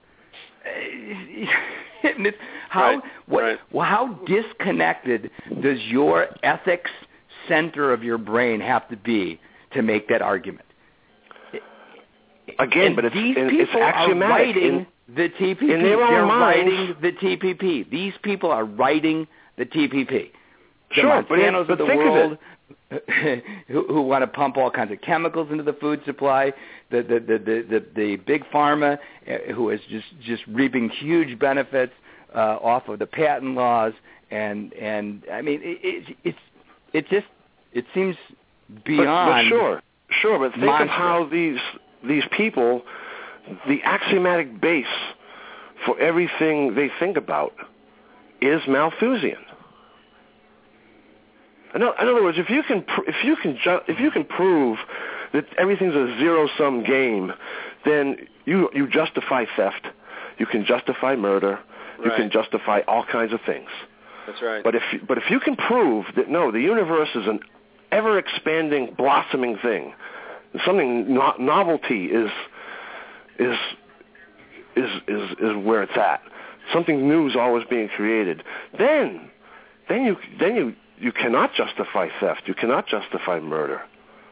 how right, what right. well, how disconnected does your ethics center of your brain have to be to make that argument? Again, and but it's, these and people it's axiomatic. are writing in, the T P P. in their own They're minds. writing the T P P. These people are writing the T P P. The Sure, but, Monsantos but of the think world. of it. who, who want to pump all kinds of chemicals into the food supply, the the the the, the, the big pharma, uh, who is just, just reaping huge benefits uh, off of the patent laws, and and I mean it, it it's it just it seems beyond. But, but sure, sure, but think monstrous. of how these these people, the axiomatic base for everything they think about is Malthusian. In other words, if you can if you can ju- if you can prove that everything's a zero-sum game, then you you justify theft, you can justify murder, right. you can justify all kinds of things. That's right. But if but if you can prove that no, the universe is an ever-expanding, blossoming thing, something no- novelty is is is is is where it's at. Something new is always being created. Then, then you then you you cannot justify theft. You cannot justify murder.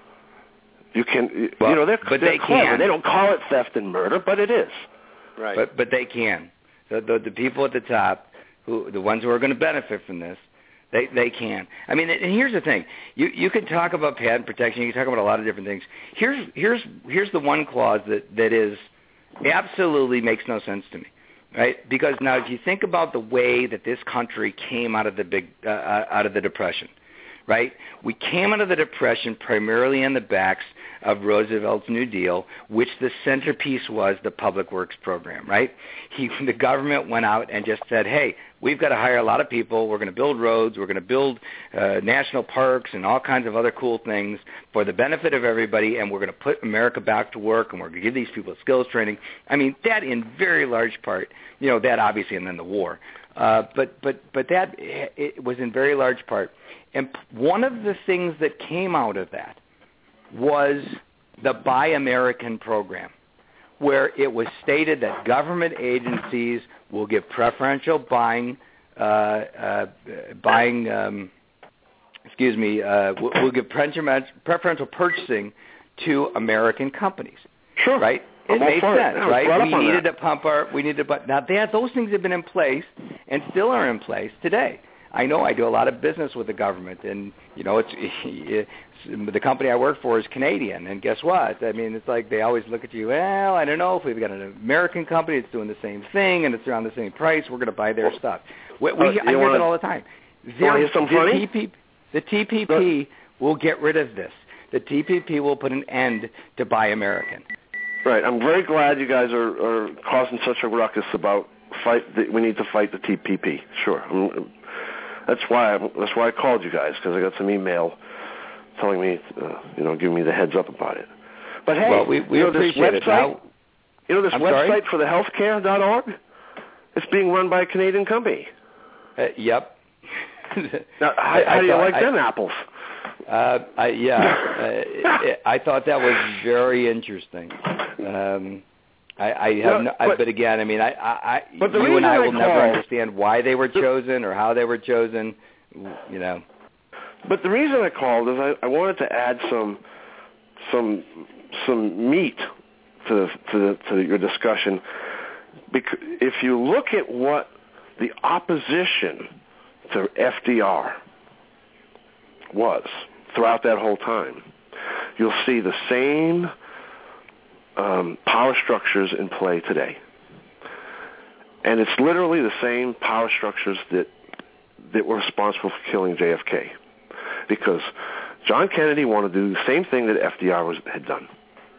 You can well, you know they're, but they're they clever. can. They don't call it theft and murder, but it is. Right. But but they can. The the, the people at the top, who the ones who are going to benefit from this, they they can. I mean, and here's the thing: you you can talk about patent protection. You can talk about a lot of different things. Here's here's here's the one clause that that is absolutely makes no sense to me. Right? Because now, if you think about the way that this country came out of the big uh, out of the Depression, right? We came out of the Depression primarily on the backs of Roosevelt's New Deal, which the centerpiece was the public works program, right? He, the government went out and just said, hey, we've got to hire a lot of people. We're going to build roads. We're going to build uh, national parks and all kinds of other cool things for the benefit of everybody, and we're going to put America back to work, and we're going to give these people skills training. I mean, that in very large part, you know, that obviously, and then the war. Uh, but but but that it was in very large part. And one of the things that came out of that was the Buy American program, where it was stated that government agencies will give preferential buying, uh, uh, buying, um, excuse me, uh, will, will give preferential purchasing to American companies. Sure, right? It made sense, it. Yeah, right? We needed that. to pump our, we needed to, but now that those things have been in place and still are in place today. I know I do a lot of business with the government, and you know, it's, it's the company I work for is Canadian, and guess what? I mean, it's like they always look at you. Well, I don't know if we've got an American company that's doing the same thing and it's around the same price. We're going to buy their stuff. We, we, uh, I hear wanna, that all the time. There, the, T P P, the T P P will get rid of this. The T P P will put an end to Buy American. Right. I'm very glad you guys are, are causing such a ruckus about fight. The, we need to fight the T P P. Sure. I'm, That's why I, that's why I called you guys, because I got some email telling me, uh, you know, giving me the heads up about it. But hey, well, we, we you know this appreciate website, it. Now, you know this I'm website sorry? for the healthcare dot org? It's being run by a Canadian company. Uh, yep. Now, how, I, how I do you thought, like I, them apples? Uh, I, yeah, uh, it, I thought that was very interesting. Um, I, I have, no, no, but, I, but again, I mean, I, I, but the you and I will I never called, understand why they were chosen or how they were chosen. You know. But the reason I called is I, I wanted to add some some some meat to to, to your discussion. Because if you look at what the opposition to F D R was throughout that whole time, you'll see the same um, power structures in play today. And it's literally the same power structures that that were responsible for killing J F K. Because John Kennedy wanted to do the same thing that F D R was, had done.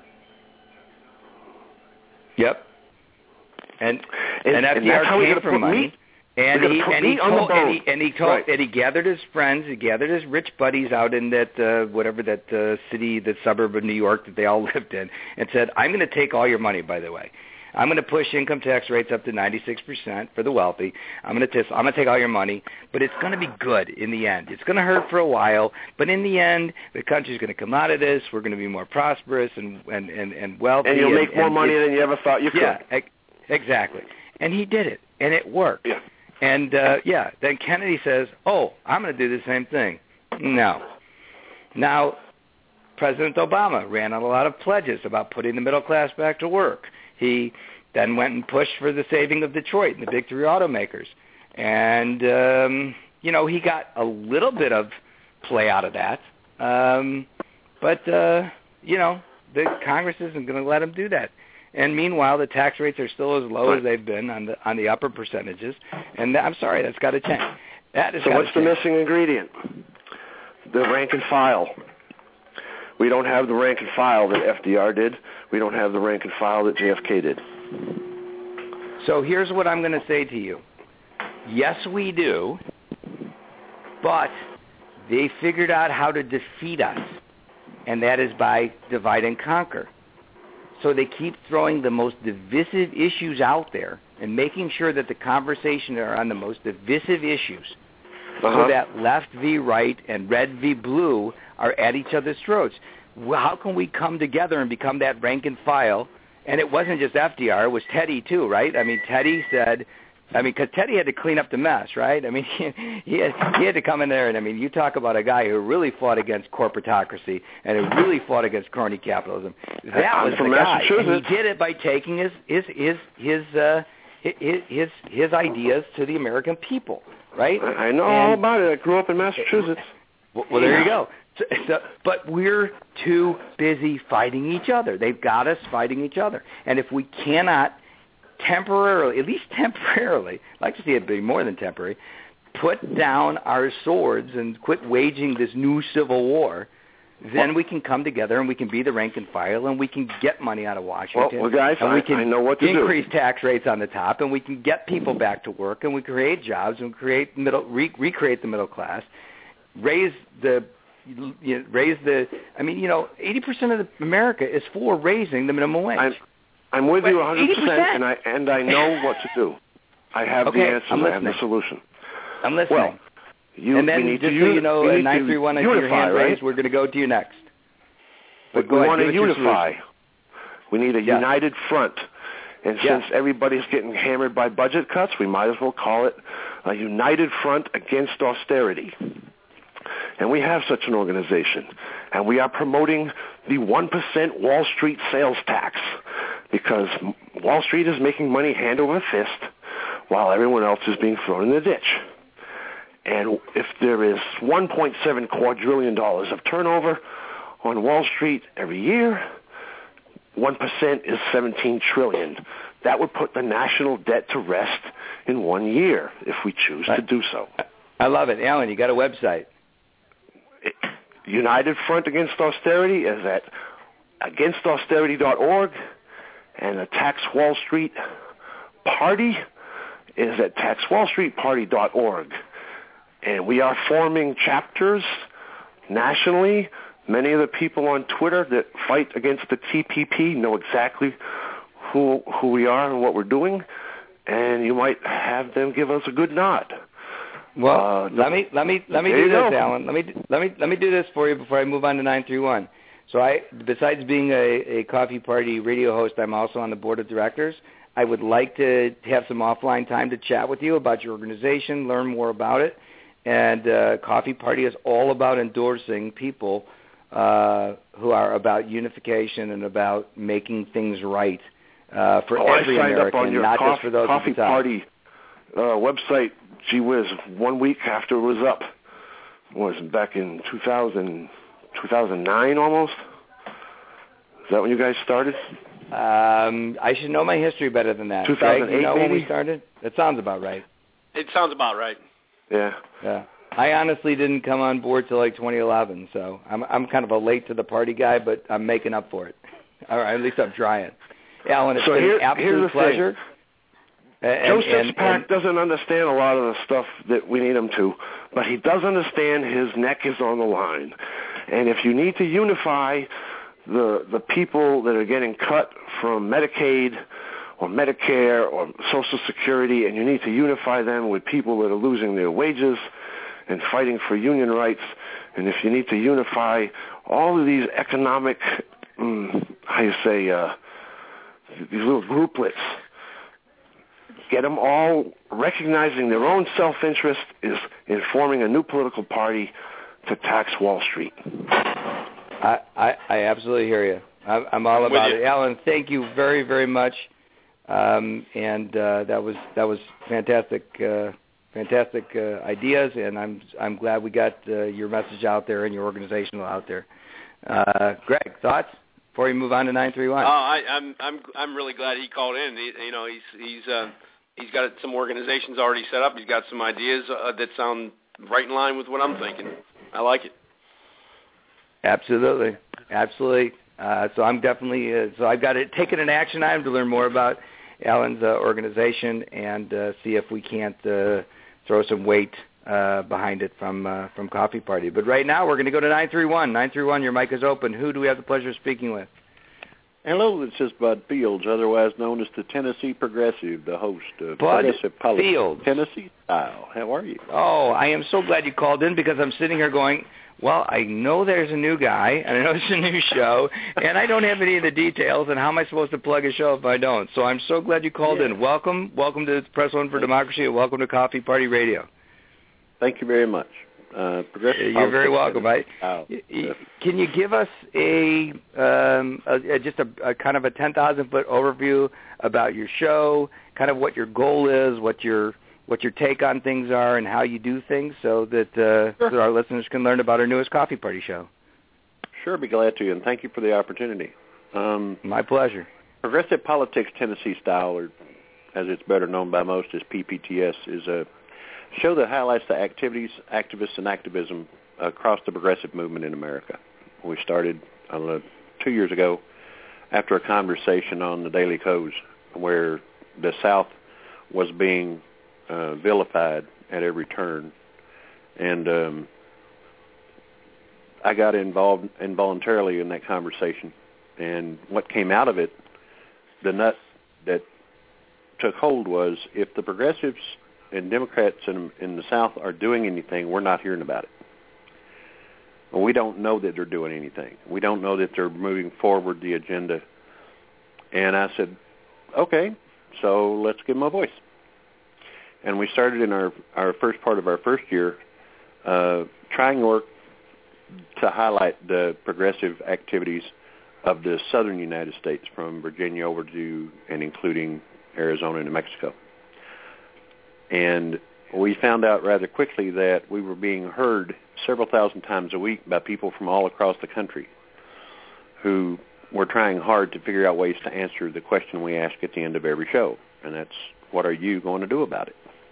Yep. And and, and F D R and came from money. Me, and he and he, told, and he and he told right. and he gathered his friends, he gathered his rich buddies out in that uh, whatever that uh, city, that suburb of New York that they all lived in, and said, "I'm going to take all your money. By the way, I'm going to push income tax rates up to ninety-six percent for the wealthy. I'm going to t- I'm going to take all your money, but it's going to be good in the end. It's going to hurt for a while, but in the end, the country's going to come out of this. We're going to be more prosperous and and and, and wealthy, and you'll make and, more and money than you ever thought you could." Yeah, ex- exactly. And he did it, and it worked. Yeah. And, uh, yeah, then Kennedy says, oh, I'm going to do the same thing. No. Now, President Obama ran on a lot of pledges about putting the middle class back to work. He then went and pushed for the saving of Detroit and the big three automakers. And, um, you know, he got a little bit of play out of that. Um, but, uh, you know, the Congress isn't going to let him do that. And meanwhile, the tax rates are still as low as they've been on the on the upper percentages. And I'm sorry, that's got to change. That has so what's the change. missing ingredient? The rank and file. We don't have the rank and file that F D R did. We don't have the rank and file that J F K did. So here's what I'm going to say to you. Yes, we do, but They figured out how to defeat us, and that is by divide and conquer. So they keep throwing the most divisive issues out there and making sure that the conversation are on the most divisive issues, uh-huh. so that left v right and red v blue are at each other's throats. Well, how can we come together and become that rank and file? And it wasn't just F D R, it was Teddy too, right? I mean, Teddy said, I mean, because Teddy had to clean up the mess, right? I mean, he, he, had, he had to come in there, and I mean, you talk about a guy who really fought against corporatocracy and who really fought against crony capitalism. That I'm was from the guy, and Massachusetts. he did it by taking his his his his uh, his, his his ideas to the American people, right? I know and, all about it. I grew up in Massachusetts. Well, well there you go. So, so, but we're too busy fighting each other. They've got us fighting each other, and if we cannot temporarily, at least temporarily, I'd like to see it be more than temporary, put down our swords and quit waging this new civil war, then we can come together and we can be the rank and file and we can get money out of Washington. Well, well guys, and we I, can I know what to increase do. tax rates on the top, and we can get people back to work, and we create jobs and create middle, re- recreate the middle class, raise the you know, raise the. I mean, you know, eighty percent of the, America is for raising the minimum wage. I'm, I'm with but you one hundred percent, eighty percent. and I and I know what to do. I have okay, the answer. I'm I have listening. the solution. I'm listening. Well, you, and then, we need just to so uni- you know, we at need nine three one, I see unify, your hand right? raised. We're going to go to you next. But we go ahead, want to give us your unify. solution. We need a Yeah. united front. And Yeah. since everybody's getting hammered by budget cuts, we might as well call it a united front against austerity. And we have such an organization. And we are promoting the one percent Wall Street sales tax because Wall Street is making money hand over fist while everyone else is being thrown in the ditch. And if there is one point seven quadrillion dollars of turnover on Wall Street every year, one percent is seventeen trillion dollars. That would put the national debt to rest in one year if we choose to do so. I love it. Alan, you got a website. United Front Against Austerity is at against austerity dot org, and the Tax Wall Street Party is at tax wall street party dot org. And we are forming chapters nationally. Many of the people on Twitter that fight against the T P P know exactly who who we are and what we're doing, and you might have them give us a good nod. Well, uh, let me let me let me there do you this, go. Alan. Let me let me let me do this for you before I move on to nine three one. So I, besides being a, a Coffee Party radio host, I'm also on the board of directors. I would like to have some offline time to chat with you about your organization, learn more about it. And uh, Coffee Party is all about endorsing people uh, who are about unification and about making things right uh, for oh, every I signed American, up on your not coffee, just for those Coffee at the top. Party uh, website. Gee whiz! One week after it was up, what was it, back in two thousand, two thousand nine almost? Is that when you guys started? Um, I should know my history better than that. two thousand eight, Greg, you know when maybe? we started? That sounds about right. It sounds about right. Yeah. Yeah. I honestly didn't come on board till like twenty eleven, so I'm I'm kind of a late to the party guy, but I'm making up for it. All right, at least I'm trying. Alan, it's So been here- an absolute here's the pleasure. And, Joe and, Sixpack and, doesn't understand a lot of the stuff that we need him to, but he does understand his neck is on the line. And if you need to unify the the people that are getting cut from Medicaid or Medicare or Social Security, and you need to unify them with people that are losing their wages and fighting for union rights, and if you need to unify all of these economic, um, how you say, uh, these little grouplets, get them all recognizing their own self-interest is in forming a new political party to tax Wall Street. I, I, I absolutely hear you. I'm, I'm all I'm about with it. you. Alan, thank you very, very much. Um, and uh, that was that was fantastic, uh, fantastic uh, ideas. And I'm I'm glad we got uh, your message out there and your organization out there. Uh, Greg, thoughts before we move on to nine three one? Oh, I, I'm I'm I'm really glad he called in. He, you know, he's he's uh, he's got some organizations already set up. He's got some ideas uh, that sound right in line with what I'm thinking. I like it. Absolutely, absolutely. Uh, so I'm definitely uh, so I've got to take it an action item to learn more about Alan's uh, organization and uh, see if we can't uh, throw some weight uh, behind it from uh, from Coffee Party. But right now we're going to go to nine three one. nine three one, your mic is open. Who do we have the pleasure of speaking with? Hello, this is Bud Fields, otherwise known as the Tennessee Progressive, the host of Bud Progressive Politics, Fields. Tennessee Style. How are you? Oh, I am so glad you called in because I'm sitting here going, well, I know there's a new guy, and I know it's a new show, and I don't have any of the details, and how am I supposed to plug a show if I don't? So I'm so glad you called yeah. in. Welcome. Welcome to Press One for Democracy, and welcome to Coffee Party Radio. Thank you very much. Uh, Progressive You're very welcome. I, oh, can you give us a, um, a, a just a, a kind of a ten thousand foot overview about your show, kind of what your goal is, what your what your take on things are, and how you do things, so that, uh, sure. so our listeners can learn about our newest Coffee Party show? Sure, be glad to, and thank you for the opportunity. Um, My pleasure. Progressive Politics, Tennessee Style, or as it's better known by most as P P T S, is a show that highlights the activities, activists, and activism across the progressive movement in America. We started I don't know, two years ago after a conversation on the Daily Kos where the South was being uh, vilified at every turn. And um, I got involved involuntarily in that conversation. And what came out of it, the nut that took hold was if the progressives and Democrats in, in the South are doing anything, we're not hearing about it. Well, we don't know that they're doing anything. We don't know that they're moving forward the agenda. And I said, okay, so let's give them a voice. And we started in our, our first part of our first year uh, trying to work to highlight the progressive activities of the southern United States from Virginia over to and including Arizona and New Mexico. And we found out rather quickly that we were being heard several thousand times a week by people from all across the country who were trying hard to figure out ways to answer the question we ask at the end of every show, and that's, what are you going to do about it?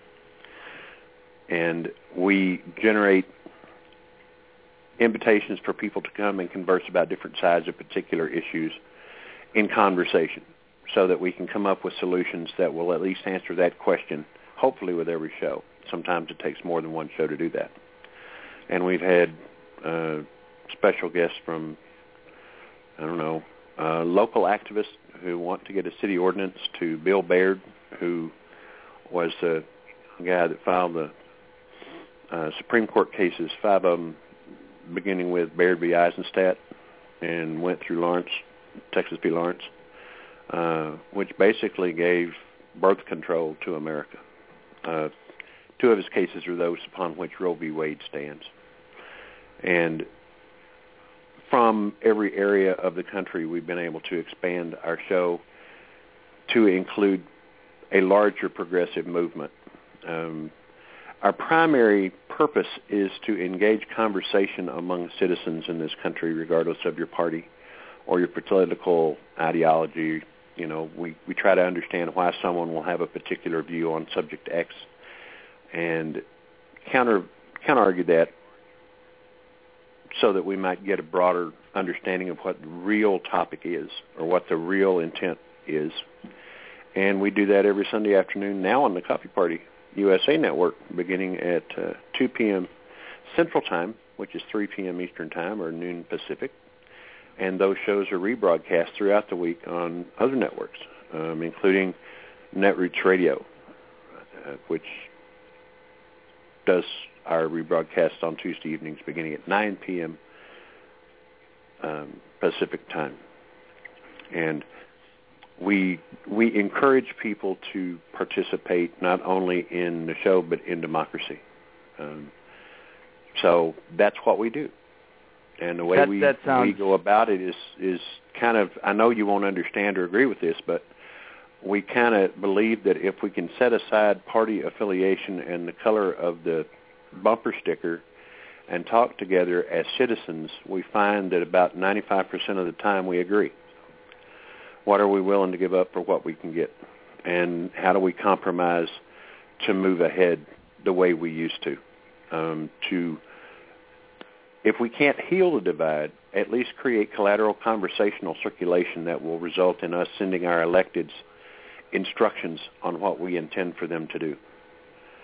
And we generate invitations for people to come and converse about different sides of particular issues in conversation so that we can come up with solutions that will at least answer that question, hopefully with every show. Sometimes it takes more than one show to do that. And we've had uh, special guests from, I don't know, uh, local activists who want to get a city ordinance to Bill Baird, who was the guy that filed the uh, Supreme Court cases, five of them beginning with Baird v. Eisenstadt and went through Lawrence, Texas v. Lawrence, uh, which basically gave birth control to America. Uh, two of his cases are those upon which Roe v. Wade stands. And from every area of the country, we've been able to expand our show to include a larger progressive movement. Um, our primary purpose is to engage conversation among citizens in this country, regardless of your party or your political ideology. You know, we, we try to understand why someone will have a particular view on subject X and counter counter argue that so that we might get a broader understanding of what the real topic is or what the real intent is. And we do that every Sunday afternoon now on the Coffee Party U S A Network, beginning at uh, two p.m. Central Time, which is three p.m. Eastern Time or noon Pacific. And those shows are rebroadcast throughout the week on other networks, um, including Netroots Radio, uh, which does our rebroadcast on Tuesday evenings beginning at nine p.m. Um, Pacific Time. And we we encourage people to participate not only in the show but in democracy. Um, so that's what we do. And the way that, we, that sounds... we go about it is, is kind of, I know you won't understand or agree with this, but we kind of believe that if we can set aside party affiliation and the color of the bumper sticker and talk together as citizens, we find that about ninety-five percent of the time we agree. What are we willing to give up for what we can get? And how do we compromise to move ahead the way we used to? Um, to If we can't heal the divide, at least create collateral conversational circulation that will result in us sending our electeds instructions on what we intend for them to do.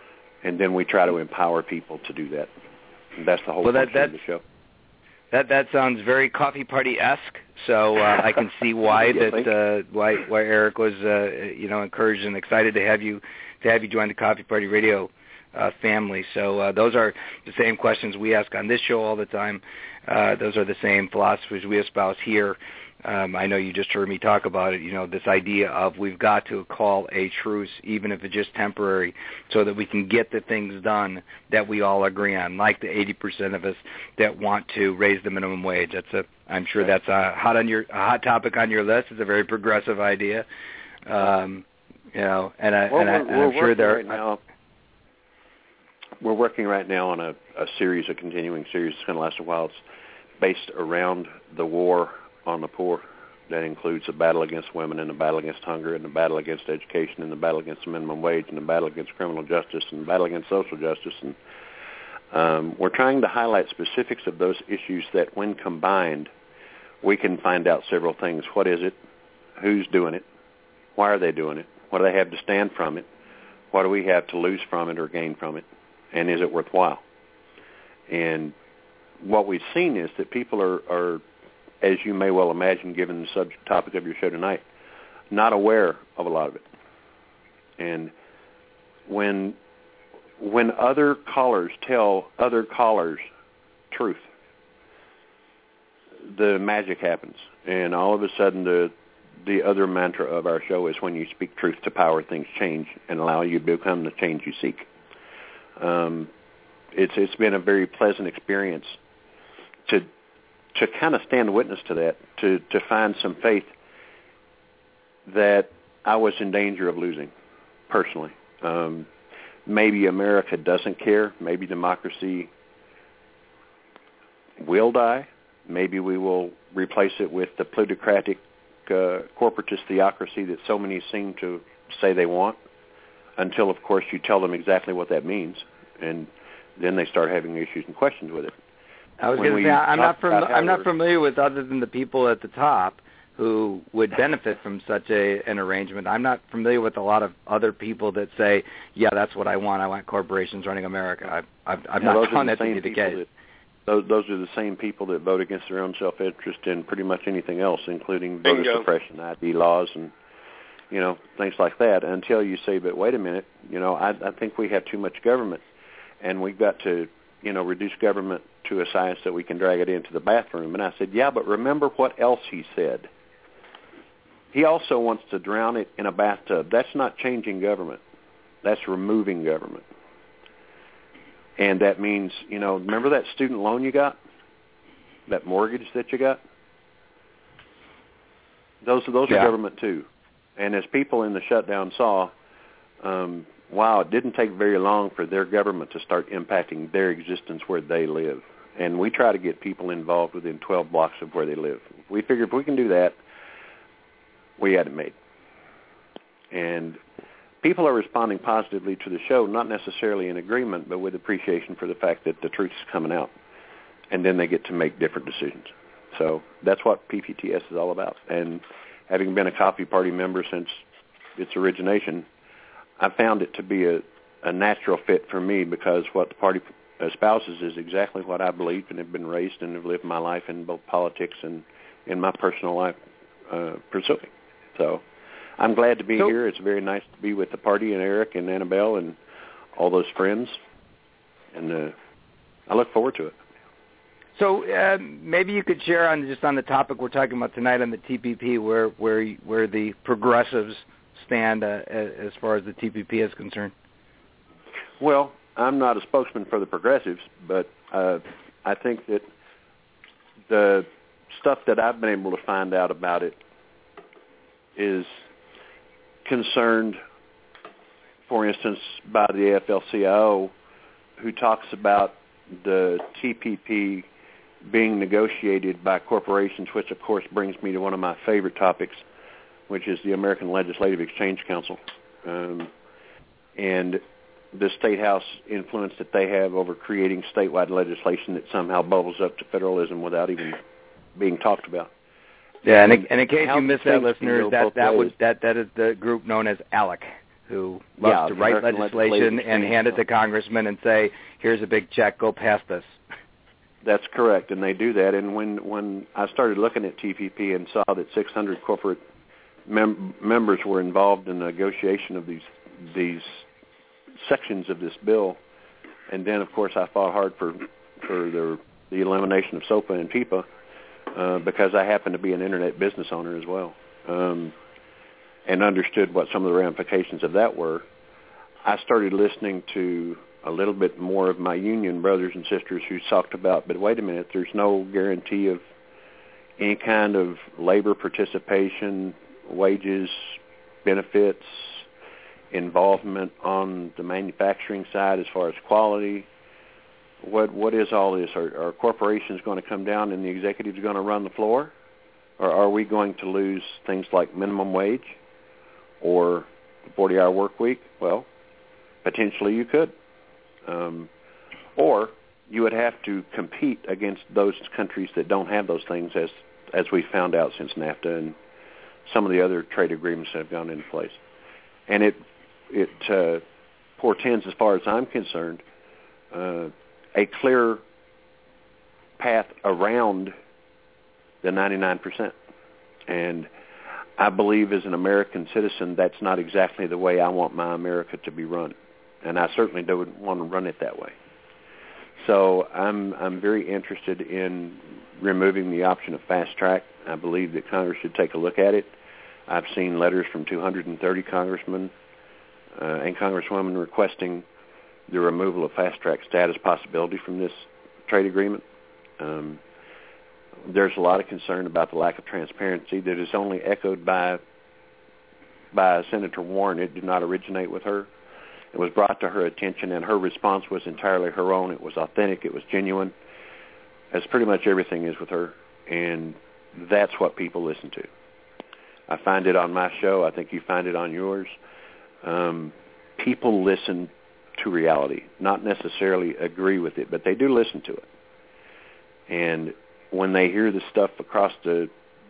and then we try to empower people to do that. And that's the whole well, that, function of the show. That that sounds very coffee party-esque. So uh, I can see why that uh, why why Eric was uh, you know encouraged and excited to have you to have you join the Coffee Party Radio uh, family. So uh, those are the same questions we ask on this show all the time. Uh, those are the same philosophies we espouse here. Um, I know you just heard me talk about it, you know, this idea of we've got to call a truce, even if it's just temporary, so that we can get the things done that we all agree on, like the eighty percent of us that want to raise the minimum wage. That's a, I'm sure that's a hot on your a hot topic on your list. It's a very progressive idea, um, you know, and, I, well, and, I, and I'm sure there. Right now, we're working right now on a, a series, a continuing series. It's going to last a while. It's based around the war on the poor. That includes the battle against women and the battle against hunger and the battle against education and the battle against the minimum wage and the battle against criminal justice and the battle against social justice. And um, we're trying to highlight specifics of those issues that when combined, we can find out several things. What is it? Who's doing it? Why are they doing it? What do they have to stand from it? What do we have to lose from it or gain from it? And is it worthwhile? And what we've seen is that people are, are as you may well imagine, given the subject topic of your show tonight, not aware of a lot of it. And when when other callers tell other callers truth, the magic happens. And all of a sudden, the the other mantra of our show is when you speak truth to power, things change and allow you to become the change you seek. Um, it's it's been a very pleasant experience to to kind of stand witness to that, to, to find some faith that I was in danger of losing, personally. Um, maybe America doesn't care. Maybe democracy will die. Maybe we will replace it with the plutocratic uh, corporatist theocracy that so many seem to say they want, until, of course, you tell them exactly what that means, and then they start having issues and questions with it. I was going to say I'm not from, I'm not familiar with other than the people at the top who would benefit from such a an arrangement. I'm not familiar with a lot of other people that say, "Yeah, that's what I want. I want corporations running America." I've I've, I've yeah, not found that to be the case. That, those those are the same people that vote against their own self-interest in pretty much anything else, including voter Bingo. suppression, I D laws, and you know things like that. Until you say, "But wait a minute, you know, I, I think we have too much government, and we've got to." you know, reduce government to a science that we can drag it into the bathroom. And I said, yeah, but remember what else he said. He also wants to drown it in a bathtub. That's not changing government. That's removing government. And that means, you know, remember that student loan you got? That mortgage that you got? Those, those yeah. are government too. And as people in the shutdown saw, um, wow, it didn't take very long for their government to start impacting their existence where they live. And we try to get people involved within twelve blocks of where they live. We figure if we can do that, we had it made. And people are responding positively to the show, not necessarily in agreement, but with appreciation for the fact that the truth is coming out. And then they get to make different decisions. So that's what P P T S is all about. And having been a Coffee Party member since its origination, I found it to be a, a natural fit for me because what the party espouses is exactly what I believe and have been raised and have lived my life in both politics and in my personal life uh, pursuing. So I'm glad to be so, here. It's very nice to be with the party and Eric and Annabelle and all those friends, and uh, I look forward to it. So uh, maybe you could share on just on the topic we're talking about tonight on the T P P, where where where the progressives stand uh, as far as the T P P is concerned. Well, I'm not a spokesman for the progressives, but uh, I think that the stuff that I've been able to find out about it is concerned, for instance, by the A F L C I O, who talks about the T P P being negotiated by corporations, which, of course, brings me to one of my favorite topics, which is the American Legislative Exchange Council, um, and the state house influence that they have over creating statewide legislation that somehow bubbles up to federalism without even being talked about. Yeah, and, and in case you missed that, listeners, that that was that that is the group known as ALEC, who loves yeah, to write American legislation and hand it to congressmen and say, here's a big check, go pass this. That's correct, and they do that. And when, when I started looking at T P P and saw that six hundred corporate mem- members were involved in the negotiation of these these sections of this bill, and then, of course, I fought hard for, for the, the elimination of SOPA and PIPA uh, because I happen to be an Internet business owner as well. Um, and understood what some of the ramifications of that were, I started listening to a little bit more of my union brothers and sisters who talked about, but wait a minute, there's no guarantee of any kind of labor participation, wages, benefits, involvement on the manufacturing side as far as quality. What What is all this? Are, are corporations going to come down and the executives going to run the floor? Or are we going to lose things like minimum wage or the forty-hour work week? Well, potentially you could. Um, or you would have to compete against those countries that don't have those things, as as we found out since NAFTA and some of the other trade agreements that have gone into place. And it it uh, portends, as far as I'm concerned, uh, a clear path around the ninety-nine percent. And I believe as an American citizen, that's not exactly the way I want my America to be run. And I certainly don't want to run it that way. So I'm I'm very interested in removing the option of fast track. I believe that Congress should take a look at it. I've seen letters from two hundred thirty congressmen uh, and congresswomen requesting the removal of fast track status possibility from this trade agreement. Um, there's a lot of concern about the lack of transparency that is only echoed by by Senator Warren. It did not originate with her. It was brought to her attention, and her response was entirely her own. It was authentic. It was genuine, as pretty much everything is with her, and that's what people listen to. I find it on my show. I think you find it on yours. Um, people listen to reality, not necessarily agree with it, but they do listen to it. And when they hear the stuff across the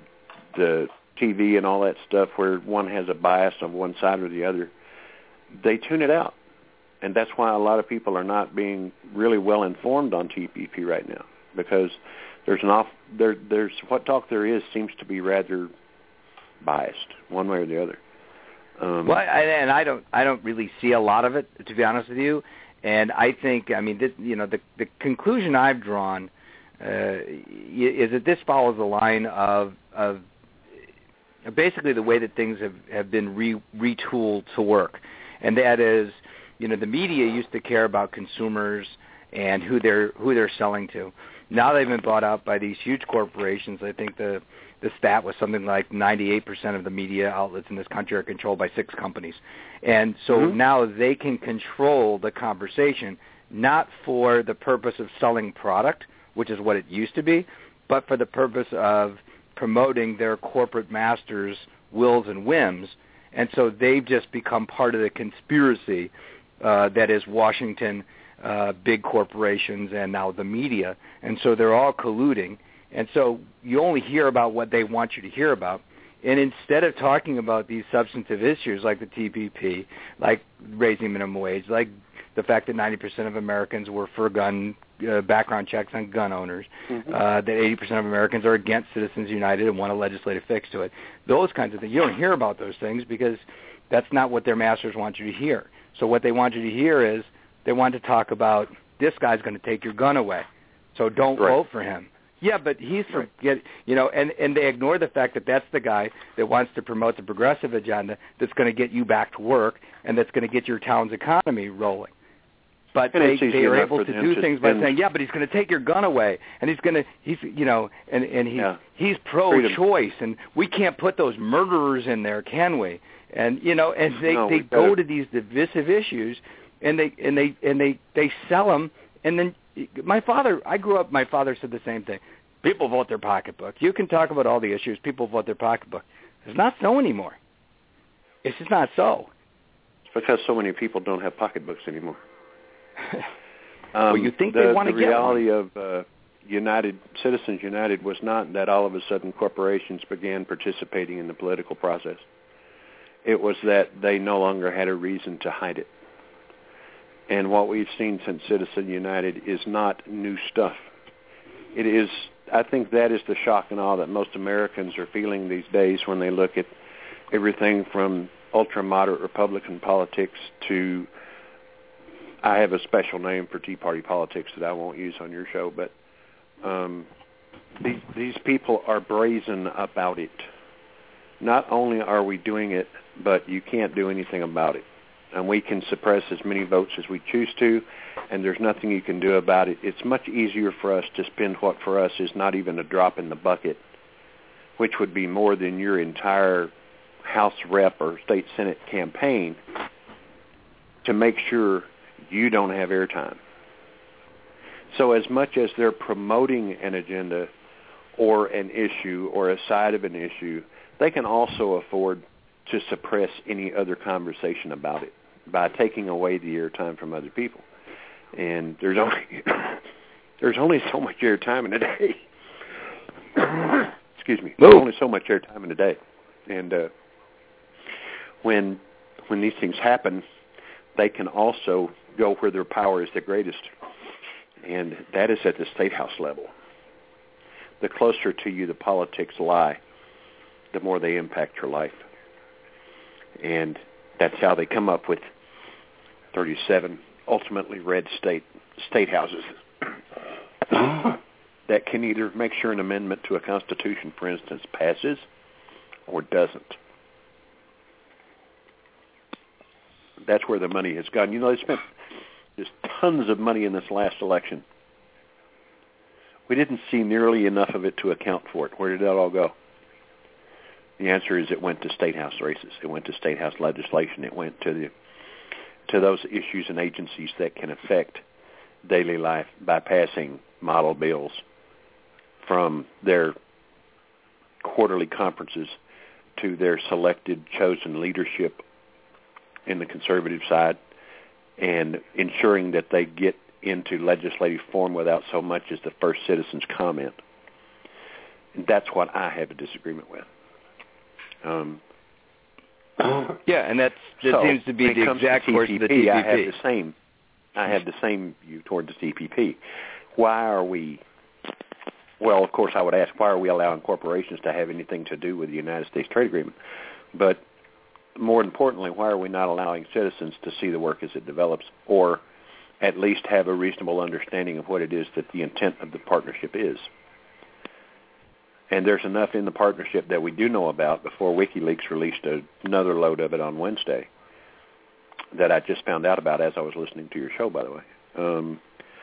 the T V and all that stuff where one has a bias on one side or the other, they tune it out. And that's why a lot of people are not being really well informed on T P P right now, because there's an off there there's what talk there is seems to be rather biased one way or the other. Um, well, I, and I don't I don't really see a lot of it, to be honest with you. And I think I mean this, you know the the conclusion I've drawn uh, is that this follows the line of of basically the way that things have, have been re, retooled to work. And that is, you know, the media used to care about consumers and who they're who they're selling to. Now they've been bought out by these huge corporations. I think the the stat was something like ninety-eight percent of the media outlets in this country are controlled by six companies. And so mm-hmm. now they can control the conversation, not for the purpose of selling product, which is what it used to be, but for the purpose of promoting their corporate masters' wills and whims. And so they've just become part of the conspiracy uh, that is Washington, uh, big corporations, and now the media. And so they're all colluding. And so you only hear about what they want you to hear about. And instead of talking about these substantive issues like the T P P, like raising minimum wage, like the fact that ninety percent of Americans were for gun uh, background checks on gun owners, mm-hmm. uh, that eighty percent of Americans are against Citizens United and want a legislative fix to it. Those kinds of things. You don't hear about those things because that's not what their masters want you to hear. So what they want you to hear is they want to talk about this guy's going to take your gun away, so don't right. vote for him. Yeah, but he's for get you know, and, and they ignore the fact that that's the guy that wants to promote the progressive agenda that's going to get you back to work and that's going to get your town's economy rolling. But and they, they are able to do to things by saying, yeah, but he's going to take your gun away, and he's going to, he's, you know, and and he's yeah. he's pro-choice, and we can't put those murderers in there, can we? And you know, and they no, they go to these divisive issues, and they and they and they they sell them, and then my father, I grew up, my father said the same thing. People vote their pocketbook. You can talk about all the issues. People vote their pocketbook. It's not so anymore. It's just not so. It's because so many people don't have pocketbooks anymore. um, well, you think the, they want to the get reality one. of uh, United Citizens United was not that all of a sudden corporations began participating in the political process. It was that they no longer had a reason to hide it. And what we've seen since Citizen United is not new stuff. It is, I think that is the shock and awe that most Americans are feeling these days when they look at everything from ultra-moderate Republican politics to, I have a special name for Tea Party politics that I won't use on your show, but um, these, these people are brazen about it. Not only are we doing it, but you can't do anything about it. And we can suppress as many votes as we choose to, and there's nothing you can do about it. It's much easier for us to spend what for us is not even a drop in the bucket, which would be more than your entire House rep or state Senate campaign, to make sure you don't have airtime. So as much as they're promoting an agenda or an issue or a side of an issue, they can also afford to suppress any other conversation about it by taking away the airtime from other people. And there's only there's only so much airtime in a day. Excuse me. There's only so much airtime in a day. And uh, when when these things happen, they can also go where their power is the greatest, and that is at the state house level. The closer to you the politics lie, the more they impact your life. And that's how they come up with thirty-seven ultimately red state state houses that can either make sure an amendment to a constitution, for instance, passes or doesn't. That's where the money has gone. You know, they spent just tons of money in this last election. We didn't see nearly enough of it to account for it. Where did that all go? The answer is it went to state house races. It went to state house legislation. It went to the to those issues and agencies that can affect daily life by passing model bills from their quarterly conferences to their selected, chosen leadership in the conservative side, and ensuring that they get into legislative form without so much as the first citizen's comment. And that's what I have a disagreement with. Um, yeah, and that's, that so seems to be the exact course of the T P P. I have the same. I have the same view toward the T P P. Why are we? Well, of course, I would ask, why are we allowing corporations to have anything to do with the United States trade agreement? But more importantly, why are we not allowing citizens to see the work as it develops, or at least have a reasonable understanding of what it is that the intent of the partnership is? And there's enough in the partnership that we do know about before WikiLeaks released a, another load of it on Wednesday that I just found out about as I was listening to your show, by the way, um,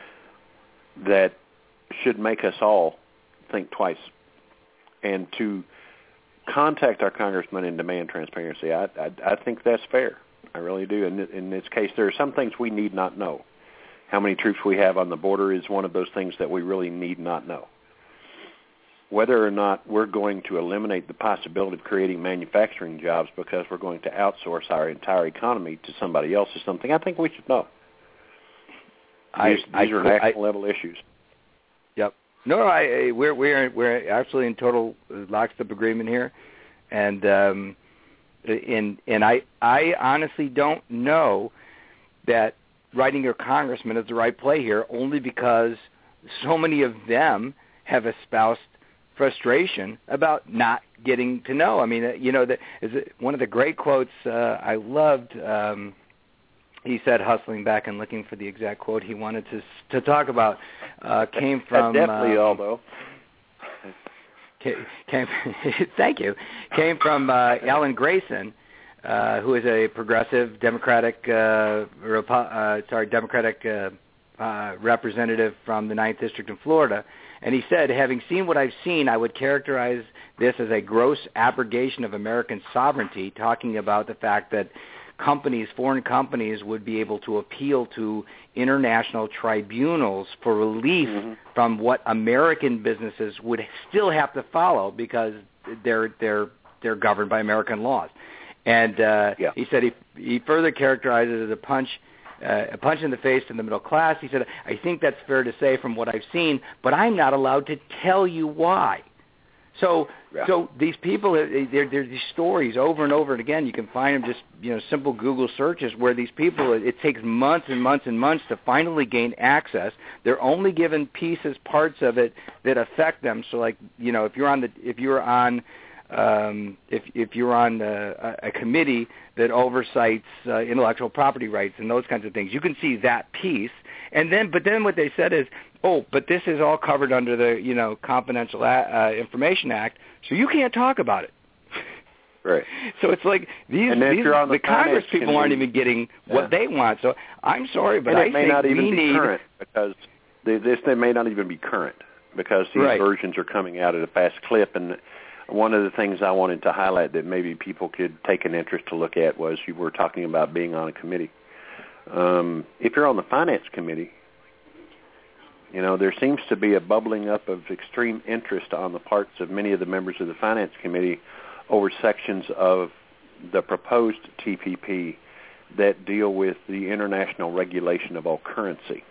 that should make us all think twice. And to contact our congressman and demand transparency, I, I, I think that's fair. I really do. In, in this case, there are some things we need not know. How many troops we have on the border is one of those things that we really need not know. Whether or not we're going to eliminate the possibility of creating manufacturing jobs because we're going to outsource our entire economy to somebody else is something I think we should know. I, these I, these are I, national level issues. Yep. No, no, I, I, we're we're we're absolutely in total lockstep agreement here, and um, and and I I honestly don't know that writing your congressman is the right play here, only because so many of them have espoused frustration about not getting to know. I mean, you know, the, is it, one of the great quotes uh, I loved. Um, he said, hustling back and looking for the exact quote he wanted to to talk about, uh, came from definitely, um, although came, came thank you came from uh, Alan Grayson, uh, who is a progressive Democratic uh, Repo- uh, sorry Democratic uh, uh, representative from the ninth District in Florida. And he said, having seen what I've seen, I would characterize this as a gross abrogation of American sovereignty, talking about the fact that companies, foreign companies, would be able to appeal to international tribunals for relief mm-hmm. from what American businesses would still have to follow because they're they're they're governed by American laws. And uh, yeah. he said he, he further characterized it as a punch Uh, a punch in the face to the middle class. He said, I think that's fair to say from what I've seen, but I'm not allowed to tell you why. So, yeah. so these people, there there's these stories over and over and again. You can find them just, you know, simple Google searches where these people, it takes months and months and months to finally gain access. They're only given pieces, parts of it that affect them. So, like, you know, if you're on the, if you're on, um, if if you're on a, a committee that oversights uh, intellectual property rights and those kinds of things, you can see that piece. And then, but then what they said is, oh, but this is all covered under the, you know, Confidential uh, Information Act, so you can't talk about it. Right. So it's like these, and these the, the Congress people committee, aren't even getting what yeah. they want. So I'm sorry, but and I it may think not even we be need current because they, this they may not even be current because these right. versions are coming out at a fast clip. And one of the things I wanted to highlight that maybe people could take an interest to look at was you were talking about being on a committee. Um, if you're on the Finance Committee, you know, there seems to be a bubbling up of extreme interest on the parts of many of the members of the Finance Committee over sections of the proposed T P P that deal with the international regulation of all currency.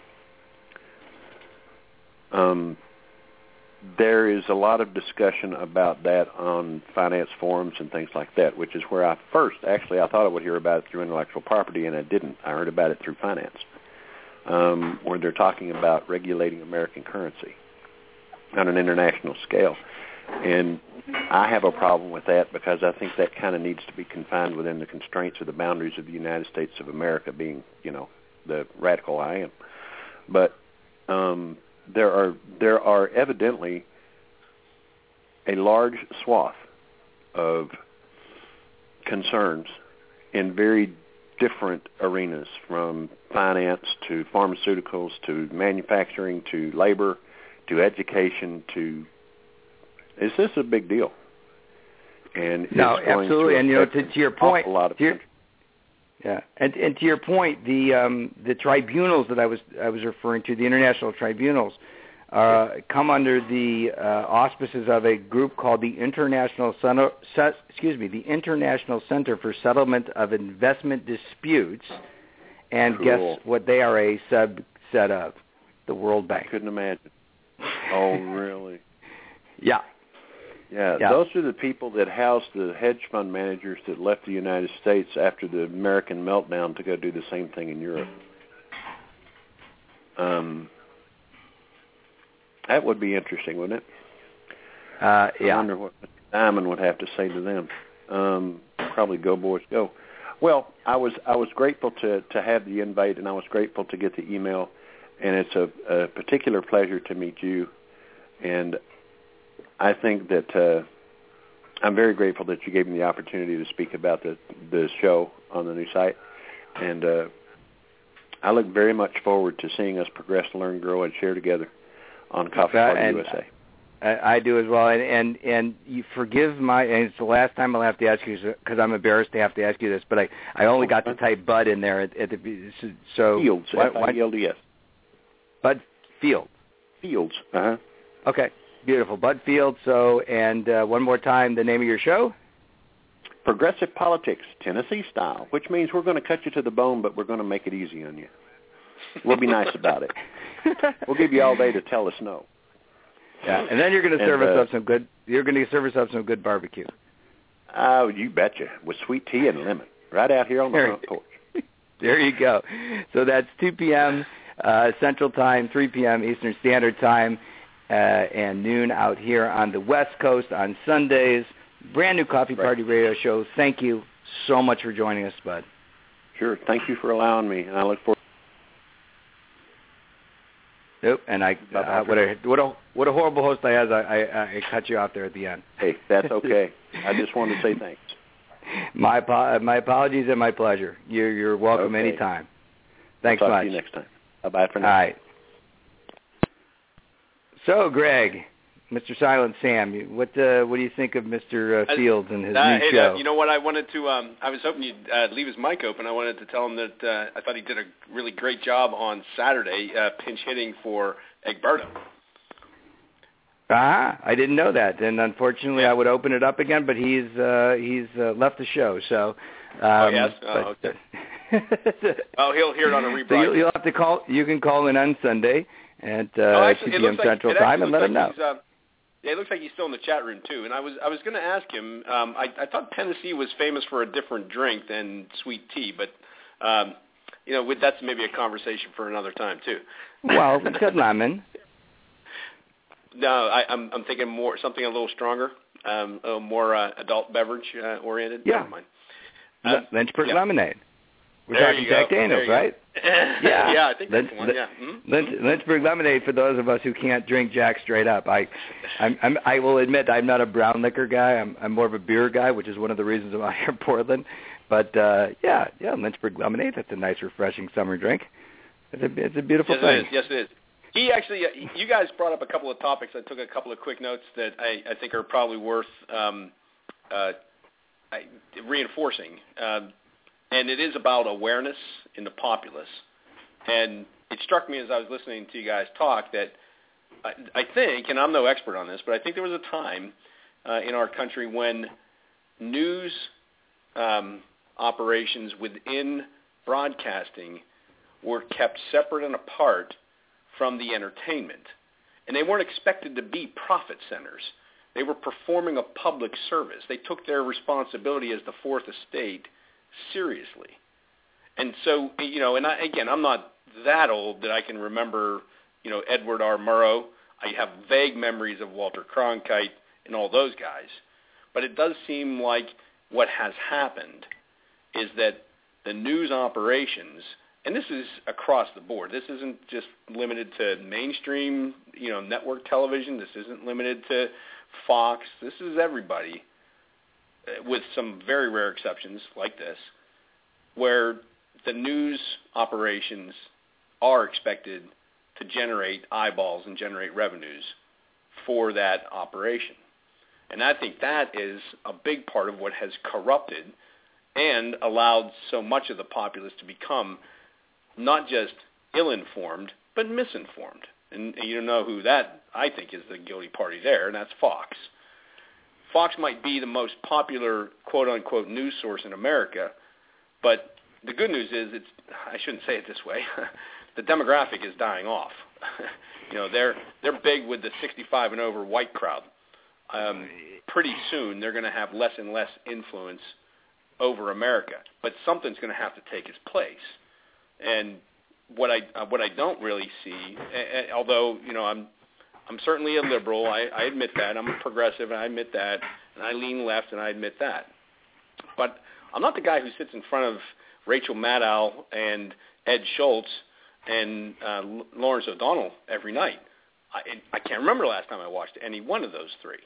Um, there is a lot of discussion about that on finance forums and things like that, which is where I first, actually, I thought I would hear about it through intellectual property, and I didn't. I heard about it through finance. Um, where they're talking about regulating American currency on an international scale. And I have a problem with that because I think that kind of needs to be confined within the constraints of the boundaries of the United States of America, being, you know, the radical I am. But um, there are there are evidently a large swath of concerns in very different arenas, from finance to pharmaceuticals to manufacturing to labor to education to, is this a big deal? And no, it's going absolutely. to and you know, to, to your point, a lot of to your, yeah, and and to your point, the um, the tribunals that I was I was referring to, the international tribunals, uh, come under the uh, auspices of a group called the International Center, excuse me, the International Center for Settlement of Investment Disputes, and cool. guess what they are a subset of? The World Bank. Couldn't imagine. Oh, really? yeah. yeah. Yeah, those are the people that housed the hedge fund managers that left the United States after the American meltdown to go do the same thing in Europe. Um. That would be interesting, wouldn't it? Uh, yeah. I wonder what Diamond would have to say to them. Um, probably go, boys, go. Well, I was I was grateful to, to have the invite, and I was grateful to get the email, and it's a, a particular pleasure to meet you. And I think that uh, I'm very grateful that you gave me the opportunity to speak about the the show on the new site, and uh, I look very much forward to seeing us progress, learn, grow, and share together on Coffee Party and U S A. I, I do as well, and, and and you forgive my, and it's the last time I'll have to ask you because I'm embarrassed to have to ask you this, but I, I only got to type Bud in there at, at the so Fields, what, F I E L D S. Bud Field. Fields. Uh huh. Okay, beautiful, Bud Field. So, and uh, one more time, the name of your show. Progressive Politics, Tennessee Style, which means we're going to cut you to the bone, but we're going to make it easy on you. We'll be nice about it. We'll give you all day to tell us no. Yeah, and then you're going to serve and, us uh, up some good. You're going to serve us up some good barbecue. Oh, you betcha, with sweet tea and lemon, right out here on the there, front porch. There you go. So that's two p.m. Uh, Central Time, three p.m. Eastern Standard Time, uh, and noon out here on the West Coast on Sundays. Brand new Coffee right. Party radio show. Thank you so much for joining us, Bud. Sure. Thank you for allowing me, and I look forward. Nope, and I uh, what a what a what a horrible host I was. I, I I cut you off there at the end. Hey, that's okay. I just wanted to say thanks. My my apologies and my pleasure. You're you're welcome okay. anytime. Thanks I'll talk much. To you next time. Bye bye for now. All right. So, Greg, Mister Silent Sam, what uh, what do you think of Mister Uh, Fields and his uh, new hey, show? Uh, you know what? I wanted to. Um, I was hoping you'd uh, leave his mic open. I wanted to tell him that uh, I thought he did a really great job on Saturday, uh, pinch hitting for Egberto. Ah, I didn't know that, and unfortunately, I would open it up again, but he's uh, he's uh, left the show. So. Um, oh yes. Oh, but, okay. Oh, he'll hear it on a rebroadcast. So you'll, you'll have to call. You can call in on Sunday at uh, oh, actually, two p.m. like, Central Time and let like him know. Uh, Yeah, it looks like he's still in the chat room too. And I was I was going to ask him. Um, I, I thought Tennessee was famous for a different drink than sweet tea, but um, you know, with, that's maybe a conversation for another time too. Well, it's got lemon. No, I, I'm I'm thinking more something a little stronger, um, a little more uh, adult beverage uh, oriented. Yeah. Never mind. L- Um, Lynchburg yeah. lemonade. We're There talking you Jack go. Daniels, There you right? yeah, yeah, I think that's Lynch, the one. Yeah. Mm-hmm. Lynch, Lynchburg lemonade for those of us who can't drink Jack straight up. I, I'm, I'm, I will admit I'm not a brown liquor guy. I'm, I'm more of a beer guy, which is one of the reasons I'm out here in Portland. But uh, yeah, yeah, Lynchburg lemonade. That's a nice, refreshing summer drink. It's a, it's a beautiful yes, thing. It is. Yes, it is. He actually, uh, you guys brought up a couple of topics. I took a couple of quick notes that I, I think are probably worth um, uh, I, reinforcing. Um, and it is about awareness in the populace. And it struck me as I was listening to you guys talk that I, I think, and I'm no expert on this, but I think there was a time uh, in our country when news um, operations within broadcasting were kept separate and apart from the entertainment. And they weren't expected to be profit centers. They were performing a public service. They took their responsibility as the fourth estate seriously. And so, you know, and I, again, I'm not that old that I can remember, you know, Edward R. Murrow. I have vague memories of Walter Cronkite and all those guys. But it does seem like what has happened is that the news operations, and this is across the board. This isn't just limited to mainstream, you know, network television. This isn't limited to Fox. This is everybody, with some very rare exceptions like this, where the news operations are expected to generate eyeballs and generate revenues for that operation. And I think that is a big part of what has corrupted and allowed so much of the populace to become not just ill-informed, but misinformed. And you know who that, I think, is the guilty party there, and that's Fox. Fox might be the most popular quote-unquote news source in America, but the good news is, it's, I shouldn't say it this way, the demographic is dying off. You know, they're they're big with the sixty-five and over white crowd. Um, pretty soon, they're going to have less and less influence over America, but something's going to have to take its place. And what I uh, what I don't really see, uh, although you know I'm I'm certainly a liberal, I, I admit that. I'm a progressive, and I admit that, and I lean left, and I admit that. But I'm not the guy who sits in front of Rachel Maddow and Ed Schultz and uh, Lawrence O'Donnell every night. I, I can't remember the last time I watched any one of those three.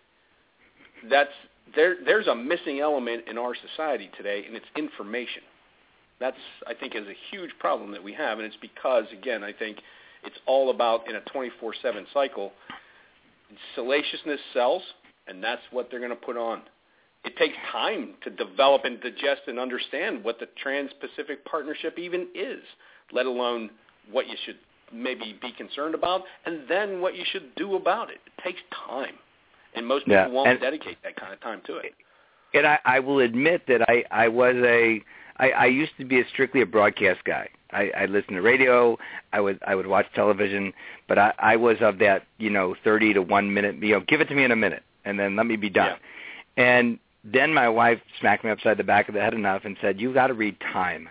That's there. There's a missing element in our society today, and it's information. That's, I think, is a huge problem that we have, and it's because, again, I think it's all about, in a twenty-four seven cycle, salaciousness sells, and that's what they're going to put on. It takes time to develop and digest and understand what the Trans-Pacific Partnership even is, let alone what you should maybe be concerned about, and then what you should do about it. It takes time, and most people yeah, won't and, dedicate that kind of time to it. And I, I will admit that I, I was a I, I used to be a strictly a broadcast guy. I, I listened to radio. I would I would watch television, but I, I was of that you know thirty to one minute. You know, give it to me in a minute, and then let me be done. Yeah. And then my wife smacked me upside the back of the head enough and said, "You got to read Time."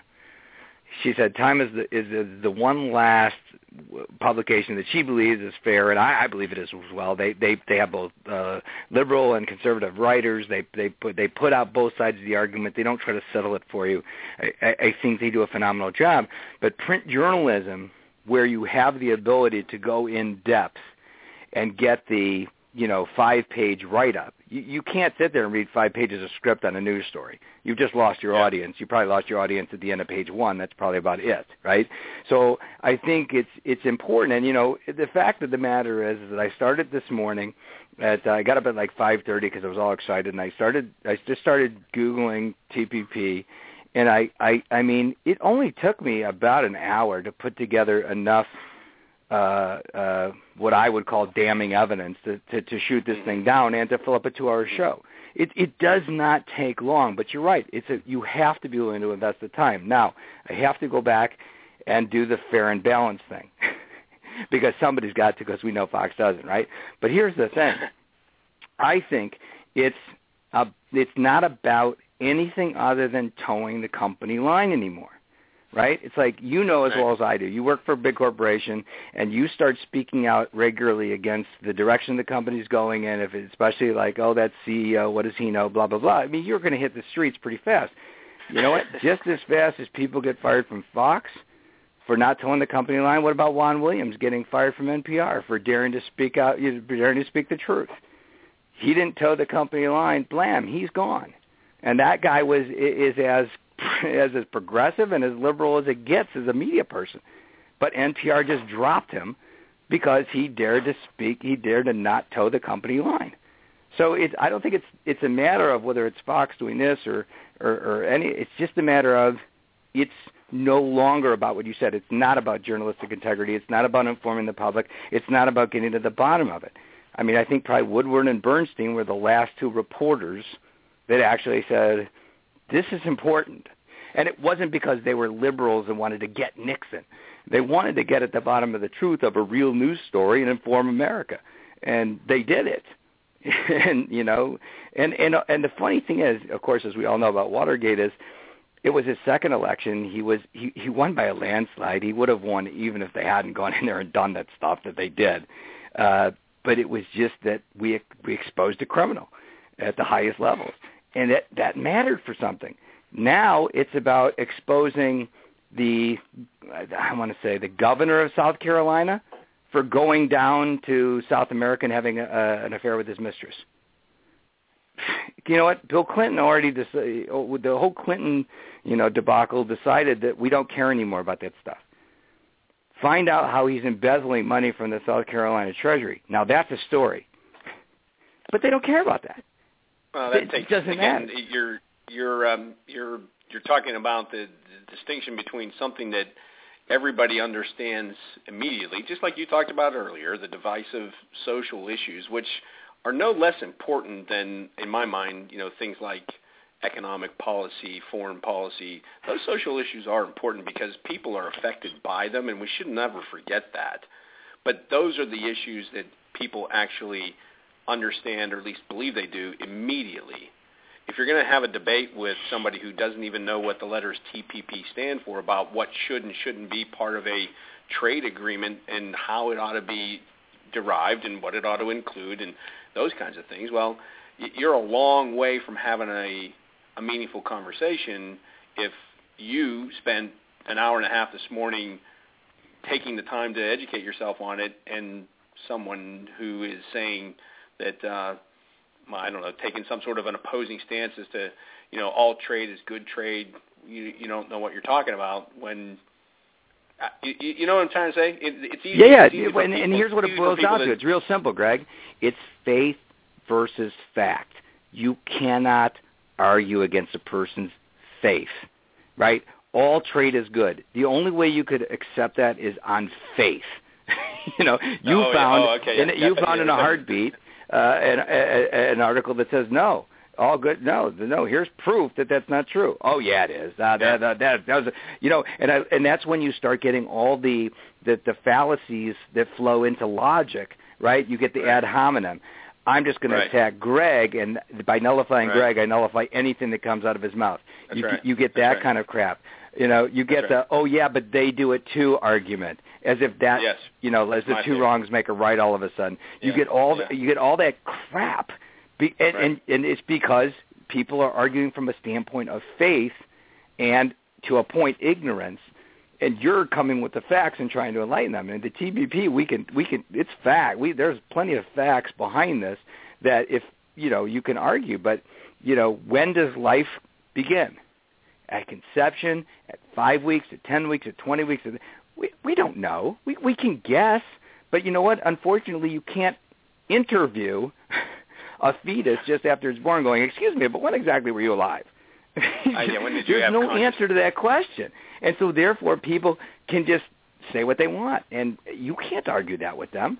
She said, "Time is the is the, the one last publication that she believes is fair, and I, I believe it is as well. They they they have both uh, liberal and conservative writers. They they put they put out both sides of the argument. They don't try to settle it for you. I, I think they do a phenomenal job. But print journalism, where you have the ability to go in depth and get the you know five-page write-up, you, you can't sit there and read five pages of script on a news story. You've just lost your yeah. audience. You probably lost your audience at the end of page one. That's probably about it, right? So I think it's it's important. And, you know, the fact of the matter is that I started this morning at uh, I got up at like five thirty because I was all excited, and I started I just started Googling T P P. And I, I, I mean, it only took me about an hour to put together enough Uh, uh, what I would call damning evidence to, to, to shoot this thing down and to fill up a two-hour show. It, it does not take long, but you're right. It's a, you have to be willing to invest the time. Now, I have to go back and do the fair and balanced thing because somebody's got to, because we know Fox doesn't, right? But here's the thing. I think it's uh, it's not about anything other than towing the company line anymore, right? It's like, you know as well as I do. You work for a big corporation, and you start speaking out regularly against the direction the company's going in, if it's especially like, oh, that C E O, what does he know, blah, blah, blah. I mean, you're going to hit the streets pretty fast. You know what? Just as fast as people get fired from Fox for not towing the company line, what about Juan Williams getting fired from N P R for daring to speak out, daring to speak the truth? He didn't toe the company line. Blam, he's gone. And that guy was is as as as progressive and as liberal as it gets as a media person. But N P R just dropped him because he dared to speak. He dared to not toe the company line. So it's, I don't think it's it's a matter of whether it's Fox doing this or, or, or any. It's just a matter of it's no longer about what you said. It's not about journalistic integrity. It's not about informing the public. It's not about getting to the bottom of it. I mean, I think probably Woodward and Bernstein were the last two reporters that actually said, this is important. And it wasn't because they were liberals and wanted to get Nixon. They wanted to get at the bottom of the truth of a real news story and inform America. And they did it. and, you know, and, and, and the funny thing is, of course, as we all know about Watergate, is it was his second election. He was he, he won by a landslide. He would have won even if they hadn't gone in there and done that stuff that they did. Uh, but it was just that we we exposed a criminal at the highest levels. And that, that mattered for something. Now it's about exposing the, I want to say, the governor of South Carolina for going down to South America and having a, a, an affair with his mistress. You know what? Bill Clinton already decided, the whole Clinton, you know, debacle decided that we don't care anymore about that stuff. Find out how he's embezzling money from the South Carolina Treasury. Now that's a story. But they don't care about that. Well, that it takes, doesn't again, matter. You're you're um, you're you're talking about the, the distinction between something that everybody understands immediately, just like you talked about earlier, the divisive social issues, which are no less important than, in my mind, you know, things like economic policy, foreign policy. Those social issues are important because people are affected by them, and we should never forget that. But those are the issues that people actually understand, or at least believe they do, immediately. If you're going to have a debate with somebody who doesn't even know what the letters T P P stand for about what should and shouldn't be part of a trade agreement and how it ought to be derived and what it ought to include and those kinds of things, well, you're a long way from having a, a meaningful conversation if you spent an hour and a half this morning taking the time to educate yourself on it and someone who is saying that, uh, I don't know, taking some sort of an opposing stance as to, you know, all trade is good trade. You, you don't know what you're talking about when, uh, you, you know what I'm trying to say? It, it's easy. Yeah, it's easy yeah. And, people, and here's what it boils down to. It's real simple, Greg. It's faith versus fact. You cannot argue against a person's faith, right? All trade is good. The only way you could accept that is on faith. you know, you oh, found, yeah. oh, okay. in, yeah. you yeah. found yeah. in a heartbeat uh, an, a, an article that says no. All good. No, no. Here's proof that that's not true. Oh yeah, it is. Uh, that, that, that, that was, a, you know, and I, and that's when you start getting all the, the the fallacies that flow into logic, right? You get the right. ad hominem. I'm just going right. to attack Greg, and by nullifying right. Greg, I nullify anything that comes out of his mouth. That's You right. you get That's that right. kind of crap. You know, you get That's the right. oh yeah, but they do it too argument, as if that yes. you know, as That's the two theory. wrongs make a right all of a sudden. You Yeah. get all yeah. the, you get all that crap, Be, and, right. and and it's because people are arguing from a standpoint of faith and, to a point, ignorance, and you're coming with the facts and trying to enlighten them. And the T B P, we can, we can, it's fact. We there's plenty of facts behind this that if you know you can argue. But you know, when does life begin? At conception, at five weeks, at ten weeks, at twenty weeks. We we don't know. We we can guess, but you know what? Unfortunately, you can't interview a fetus just after it's born going, excuse me, but when exactly were you alive? Uh, yeah, when did you There's have no answer to that question. And so therefore people can just say what they want, and you can't argue that with them.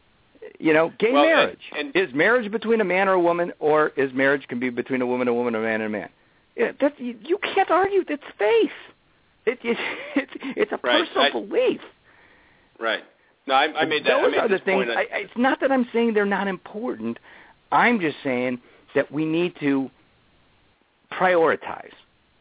You know, gay well, marriage. And, and, is marriage between a man or a woman, or is marriage can be between a woman, a woman, a man, and a man? Yeah, that's, you, you can't argue. It's faith. It, it, it's it's a right. personal I, belief. Right. No, I, I made that. Those I made are the this things. point I, it's not that I'm saying they're not important. I'm just saying that we need to prioritize.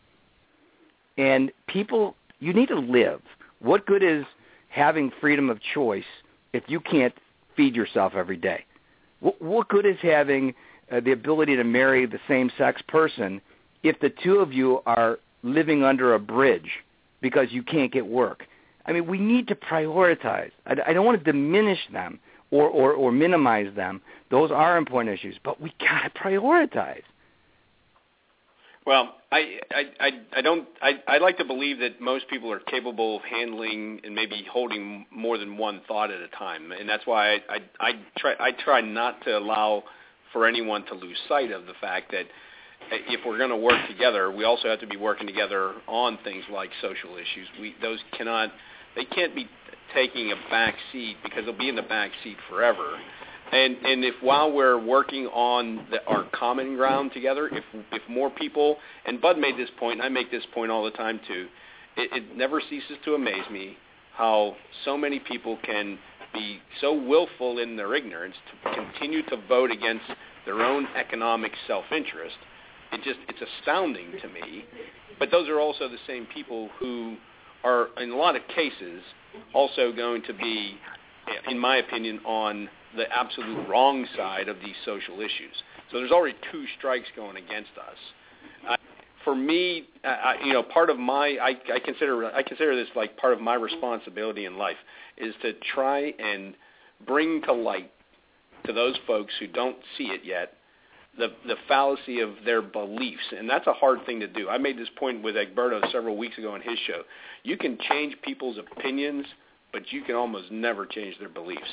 And people, you need to live. What good is having freedom of choice if you can't feed yourself every day? What, what good is having uh, the ability to marry the same-sex person if the two of you are living under a bridge because you can't get work? I mean, we need to prioritize. I, I don't want to diminish them or, or, or minimize them. Those are important issues, but we got to prioritize. Well, I I, I, I don't I, I like to believe that most people are capable of handling and maybe holding more than one thought at a time, and that's why I I, I try I try not to allow for anyone to lose sight of the fact that if we're going to work together, we also have to be working together on things like social issues. We those cannot they can't be taking a back seat because they'll be in the back seat forever. And and if while we're working on the, our common ground together, if if more people, and Bud made this point, and I make this point all the time too, it, it never ceases to amaze me how so many people can be so willful in their ignorance to continue to vote against their own economic self-interest. It just it's astounding to me. But those are also the same people who are, in a lot of cases, also going to be, in my opinion, on the absolute wrong side of these social issues. So there's already two strikes going against us. Uh, for me, uh, I, you know, part of my I, I consider I consider this like part of my responsibility in life is to try and bring to light to those folks who don't see it yet the the fallacy of their beliefs, and that's a hard thing to do. I made this point with Egberto several weeks ago on his show. You can change people's opinions, but you can almost never change their beliefs.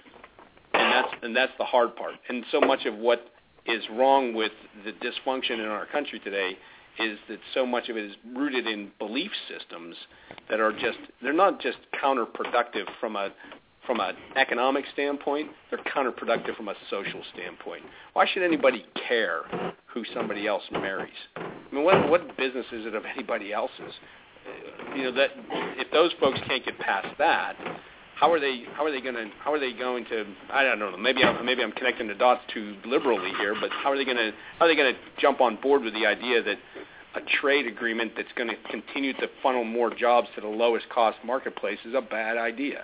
And that's and that's the hard part. And so much of what is wrong with the dysfunction in our country today is that so much of it is rooted in belief systems that are just they're not just counterproductive from a from an economic standpoint, they're counterproductive from a social standpoint. Why should anybody care who somebody else marries? I mean, what what business is it of anybody else's? You know, that if those folks can't get past that, how are they how are they going to how are they going to I don't know, maybe I'm maybe I'm connecting the dots too liberally here, but how are they going to how are they going to jump on board with the idea that a trade agreement that's going to continue to funnel more jobs to the lowest cost marketplace is a bad idea?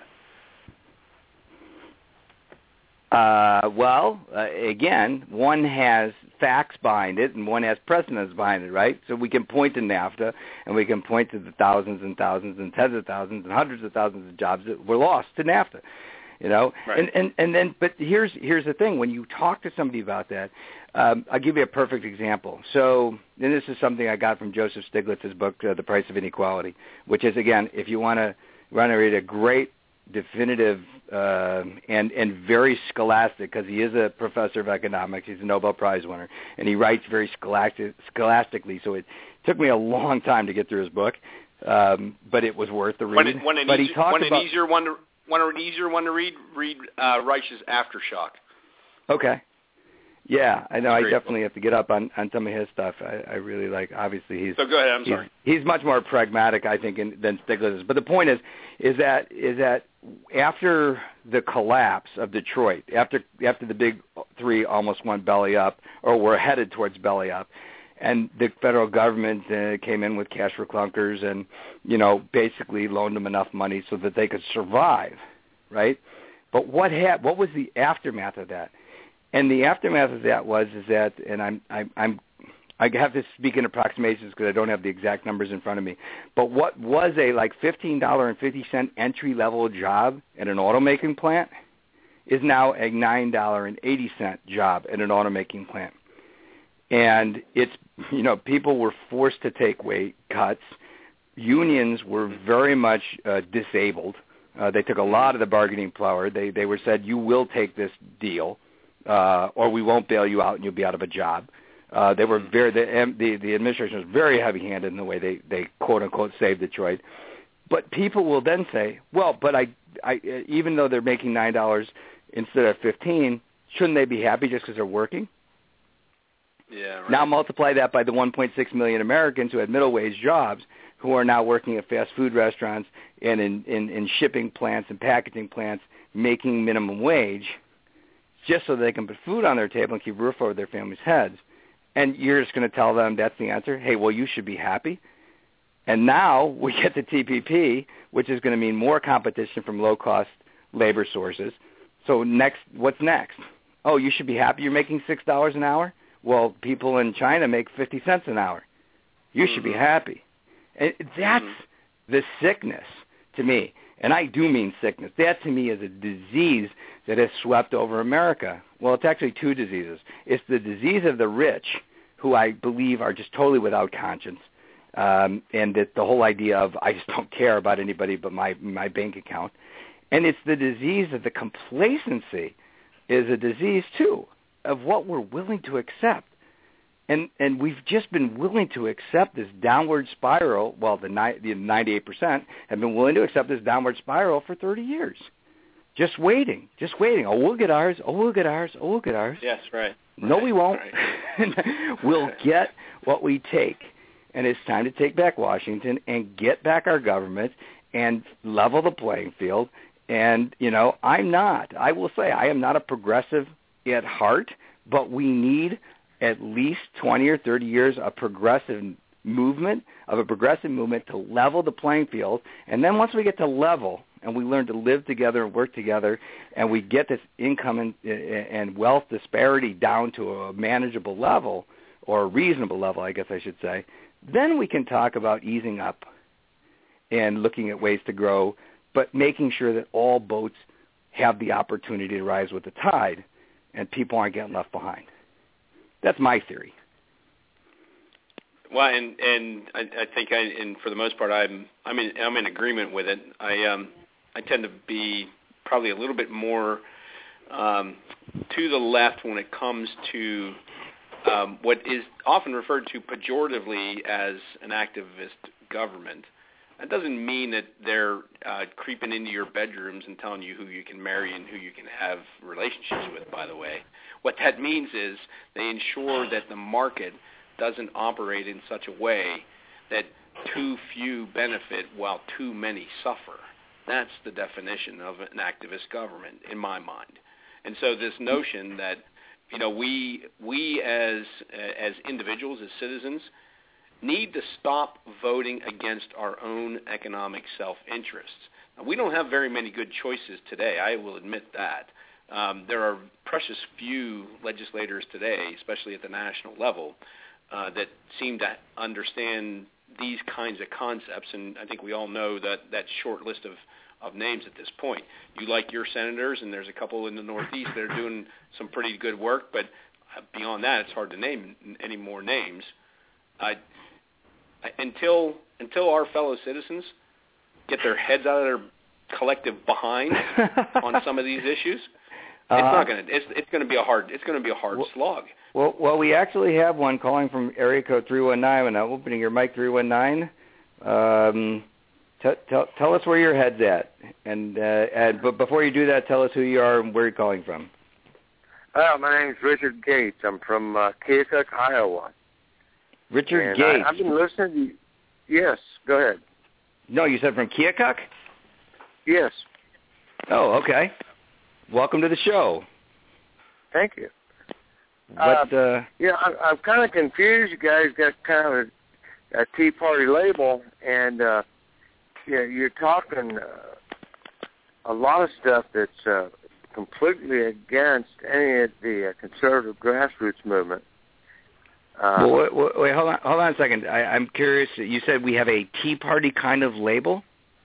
Uh, well, uh, again, one has facts behind it and one has precedents behind it, right? So we can point to NAFTA and we can point to the thousands and thousands and tens of thousands and hundreds of thousands of jobs that were lost to NAFTA, you know? Right. And, and, and then, but here's, here's the thing. When you talk to somebody about that, um, I'll give you a perfect example. So, and this is something I got from Joseph Stiglitz's book, uh, The Price of Inequality, which is, again, if you want to want to read a great definitive uh, and and very scholastic, because he is a professor of economics. He's a Nobel Prize winner, and he writes very scholastic, scholastically. So it took me a long time to get through his book, um, but it was worth the read. One, one an, but easy, he talked one about an easier one to one an easier one to read. Read uh, Reich's Aftershock. Okay. Yeah, I know. I Great. definitely have to get up on, on some of his stuff. I, I really like. Obviously, he's so go ahead. I'm he's, sorry. He's much more pragmatic, I think, in, than Stiglitz is. But the point is, is that is that after the collapse of Detroit, after after the big three almost went belly up, or were headed towards belly up, and the federal government uh, came in with cash for clunkers, and you know basically loaned them enough money so that they could survive, right? But what ha- what was the aftermath of that? And the aftermath of that was is that, and I'm I'm, I'm I have to speak in approximations because I don't have the exact numbers in front of me. But what was a like fifteen dollars and fifty cents entry level job at an automaking plant is now a nine dollars and eighty cents job at an automaking plant. And it's you know people were forced to take wage cuts. Unions were very much uh, disabled. Uh, they took a lot of the bargaining power. They they were said you will take this deal. Uh, or we won't bail you out and you'll be out of a job. Uh, they were very the, the the administration was very heavy-handed in the way they, they quote unquote saved Detroit. But people will then say, well, but I, I even though they're making nine dollars instead of fifteen, shouldn't they be happy just because they're working? Yeah. Right. Now multiply that by the one point six million Americans who had middle wage jobs who are now working at fast food restaurants and in, in, in shipping plants and packaging plants making minimum wage. just so they can put food on their table and keep a roof over their families' heads. And you're just going to tell them that's the answer? Hey, well, you should be happy. And now we get the T P P, which is going to mean more competition from low-cost labor sources. So next, what's next? Oh, you should be happy you're making six dollars an hour? Well, people in China make fifty cents an hour. You should be happy. And that's the sickness to me. And I do mean sickness. That to me is a disease that has swept over America. Well, it's actually two diseases. It's the disease of the rich, who I believe are just totally without conscience, um, and that the whole idea of I just don't care about anybody but my, my bank account. And it's the disease of the complacency is a disease, too, of what we're willing to accept. And and we've just been willing to accept this downward spiral. Well, the, ni- the ninety-eight percent have been willing to accept this downward spiral for thirty years. Just waiting, just waiting. Oh, we'll get ours. Oh, we'll get ours. Oh, we'll get ours. Yes, right. No, right. we won't. Right. We'll get what we take. And it's time to take back Washington and get back our government and level the playing field. And, you know, I'm not. I will say I am not a progressive at heart, but we need at least twenty or thirty years of progressive movement, of a progressive movement to level the playing field. And then once we get to level and we learn to live together and work together and we get this income and, and wealth disparity down to a manageable level, or a reasonable level, I guess I should say, then we can talk about easing up and looking at ways to grow, but making sure that all boats have the opportunity to rise with the tide and people aren't getting left behind. That's my theory. Well, and and I, I think I, and for the most part, I'm I'm in I'm in agreement with it. I um I tend to be probably a little bit more um, to the left when it comes to um, what is often referred to pejoratively as an activist government. That doesn't mean that they're uh, creeping into your bedrooms and telling you who you can marry and who you can have relationships with, by the way. What that means is they ensure that the market doesn't operate in such a way that too few benefit while too many suffer. That's the definition of an activist government in my mind. And so this notion that, you know, we we as as individuals, as citizens, need to stop voting against our own economic self-interests. Now, we don't have very many good choices today. I will admit that. Um, there are precious few legislators today, especially at the national level, uh, that seem to understand these kinds of concepts, and I think we all know that that short list of, of names at this point. You like your senators, and there's a couple in the Northeast that are doing some pretty good work, but beyond that, it's hard to name any more names. I, I, until until our fellow citizens get their heads out of their collective behind on some of these issues, uh, it's not going to. It's, it's going to be a hard. It's going to be a hard well, slog. Well, well, we actually have one calling from area code three one nine. And I'm opening your mic, three one nine. Um, t- t- tell us where your head's at, and uh, and but before you do that, tell us who you are and where you're calling from. Uh, my name is Richard Gates. I'm from uh, Keokuk, Iowa. Richard and Gates. I, I've been listening to you. Yes, go ahead. No, you said from Keokuk? Yes. Oh, okay. Welcome to the show. Thank you. What? Uh, uh, yeah, I'm, I'm kind of confused. You guys got kind of a, a Tea Party label, and uh, yeah, you're talking uh, a lot of stuff that's uh, completely against any of the uh, conservative grassroots movement. Uh, well, wait, wait, wait, hold on, hold on a second. I, I'm curious. You said we have a Tea Party kind of label?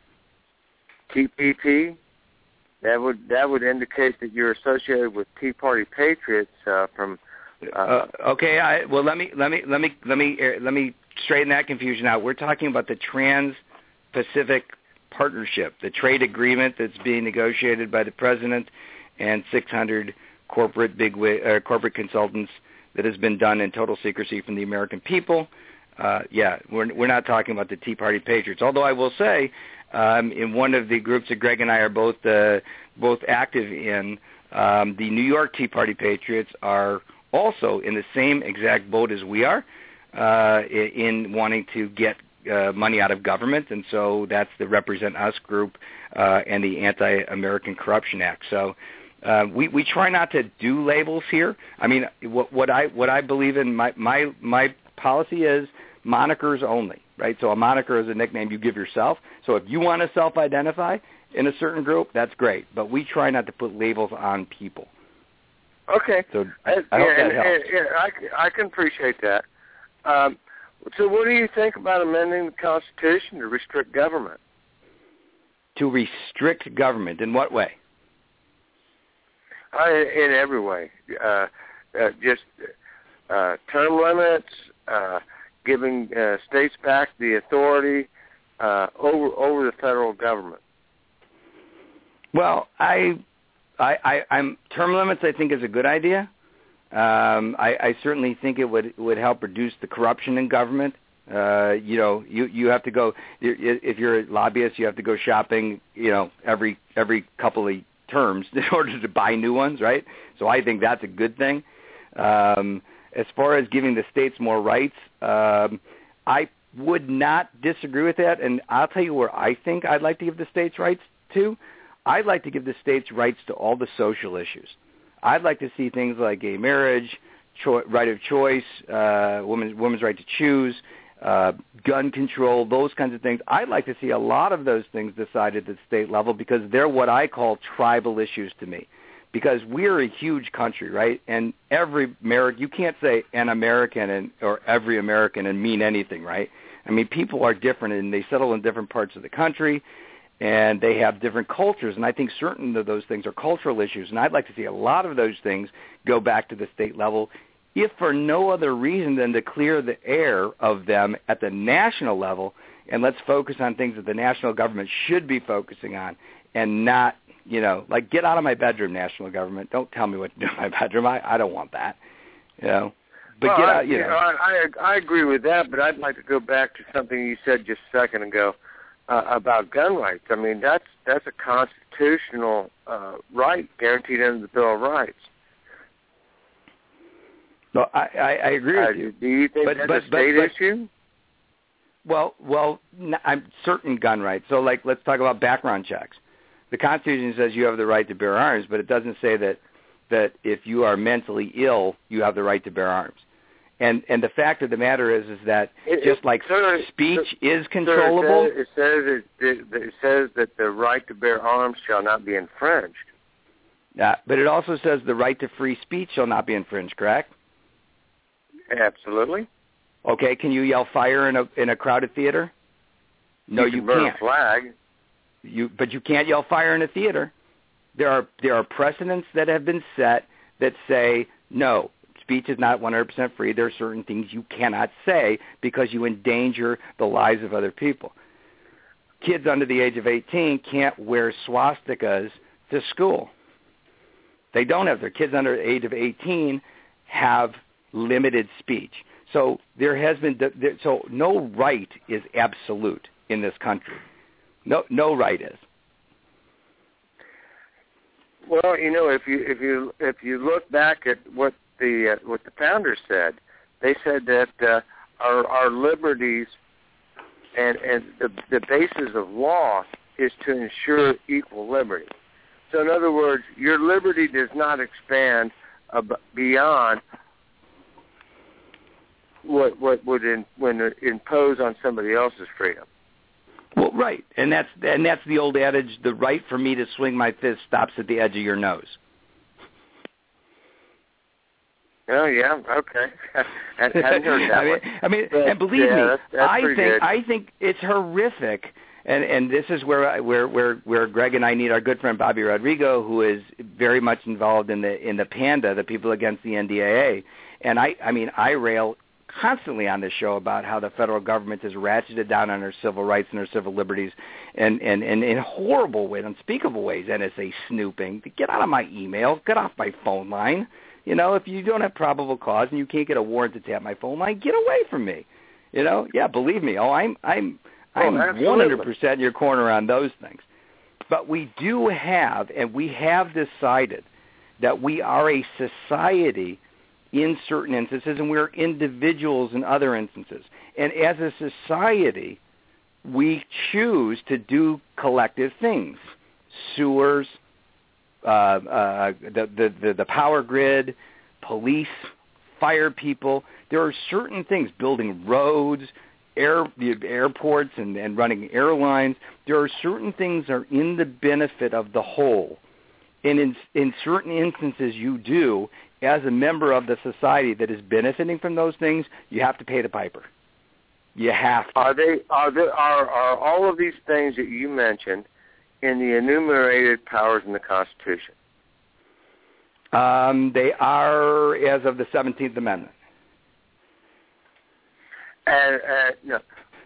T P P. That would that would indicate that you're associated with Tea Party patriots uh, from. Uh, uh, okay. I, well, let me let me let me let me uh, let me straighten that confusion out. We're talking about the Trans-Pacific Partnership, the trade agreement that's being negotiated by the president and six hundred corporate big uh, corporate consultants that has been done in total secrecy from the American people. Uh, yeah, we're we're not talking about the Tea Party patriots. Although I will say, um, in one of the groups that Greg and I are both uh, both active in, um, the New York Tea Party patriots are also in the same exact boat as we are uh, in wanting to get uh, money out of government, and so that's the Represent Us group uh, and the Anti-American Corruption Act. So Uh, we we try not to do labels here. I mean, what, what I what I believe in my my my policy is monikers only, right? So a moniker is a nickname you give yourself. So if you want to self-identify in a certain group, that's great. But we try not to put labels on people. Okay. So I, I hope yeah, that and, helps. And, yeah, I, I can appreciate that. Um, so what do you think about amending the Constitution to restrict government? To restrict government in what way? Uh, in every way. Uh, uh, just uh, term limits, uh, giving uh, states back the authority uh, over over the federal government. Well, I, I, I, I'm term limits. I think is a good idea. Um, I, I certainly think it would would help reduce the corruption in government. Uh, you know, you you have to go if you're a lobbyist, you have to go shopping. You know, every every couple of terms in order to buy new ones, right? So I think that's a good thing. Um, as far as giving the states more rights, um, I would not disagree with that. And I'll tell you where I think I'd like to give the states rights to. I'd like to give the states rights to all the social issues. I'd like to see things like gay marriage, cho- right of choice, uh, women's, women's right to choose, uh, gun control, those kinds of things. I'd like to see a lot of those things decided at the state level because they're what I call tribal issues to me. Because we're a huge country, right? And every American, you can't say an American and or every American and mean anything, right? I mean, people are different and they settle in different parts of the country and they have different cultures. And I think certain of those things are cultural issues. And I'd like to see a lot of those things go back to the state level, if for no other reason than to clear the air of them at the national level, and let's focus on things that the national government should be focusing on and not, you know, like get out of my bedroom, national government. Don't tell me what to do in my bedroom. I, I don't want that, you know. But well, get I, out, you, you know. know I, I, I agree with that, but I'd like to go back to something you said just a second ago uh, about gun rights. I mean, that's that's a constitutional uh, right guaranteed under the Bill of Rights. No, I, I, I agree with uh, you. Do you think but, that's but, a state but, but, issue? Well, well, I'm certain gun rights. So, like, let's talk about background checks. The Constitution says you have the right to bear arms, but it doesn't say that that if you are mentally ill, you have the right to bear arms. And and the fact of the matter is, is that it, just it, like sir, speech sir, is controllable. Sir, it says it, says it, it says that the right to bear arms shall not be infringed. Yeah, but it also says the right to free speech shall not be infringed. Correct? Absolutely. Okay, can you yell fire in a in a crowded theater? No, you, can you burn can't. A flag. You, but you can't yell fire in a theater. There are there are precedents that have been set that say no, speech is not one hundred percent free. There are certain things you cannot say because you endanger the lives of other people. Kids under the age of eighteen can't wear swastikas to school. They don't have their kids under the age of eighteen have limited speech. So there has been so no right is absolute in this country. No, no right is. Well, you know, if you if you if you look back at what the uh, what the founders said, they said that uh, our our liberties and and the the basis of law is to ensure equal liberty. So, in other words, your liberty does not expand ab- beyond what what would in, when impose on somebody else's freedom. Well, right, and that's and that's the old adage: the right for me to swing my fist stops at the edge of your nose. Oh yeah, okay. I hadn't heard that I mean, one. I mean, but, and believe yeah, me, that's, that's I think good. I think it's horrific. And and this is where I, where where where Greg and I need our good friend Bobby Rodrigo, who is very much involved in the in the PANDA, the People Against the N D A A. And I I mean I rail constantly on this show about how the federal government has ratcheted down on our civil rights and our civil liberties, and and, and in horrible ways, unspeakable ways. N S A snooping. Get out of my email. Get off my phone line. You know, if you don't have probable cause and you can't get a warrant to tap my phone line, get away from me. You know, yeah, believe me. Oh, I'm I'm. I'm oh, one hundred percent in your corner on those things. But we do have, and we have decided that we are a society in certain instances, and we're individuals in other instances. And as a society, we choose to do collective things. Sewers, uh, uh, the, the, the, the power grid, police, fire people. There are certain things, building roads, air, the airports and, and running airlines. There are certain things that are in the benefit of the whole. And in, in certain instances you do, as a member of the society that is benefiting from those things, you have to pay the piper. You have to. Are they are there are are all of these things that you mentioned in the enumerated powers in the Constitution? Um, they are as of the seventeenth Amendment. And uh, no,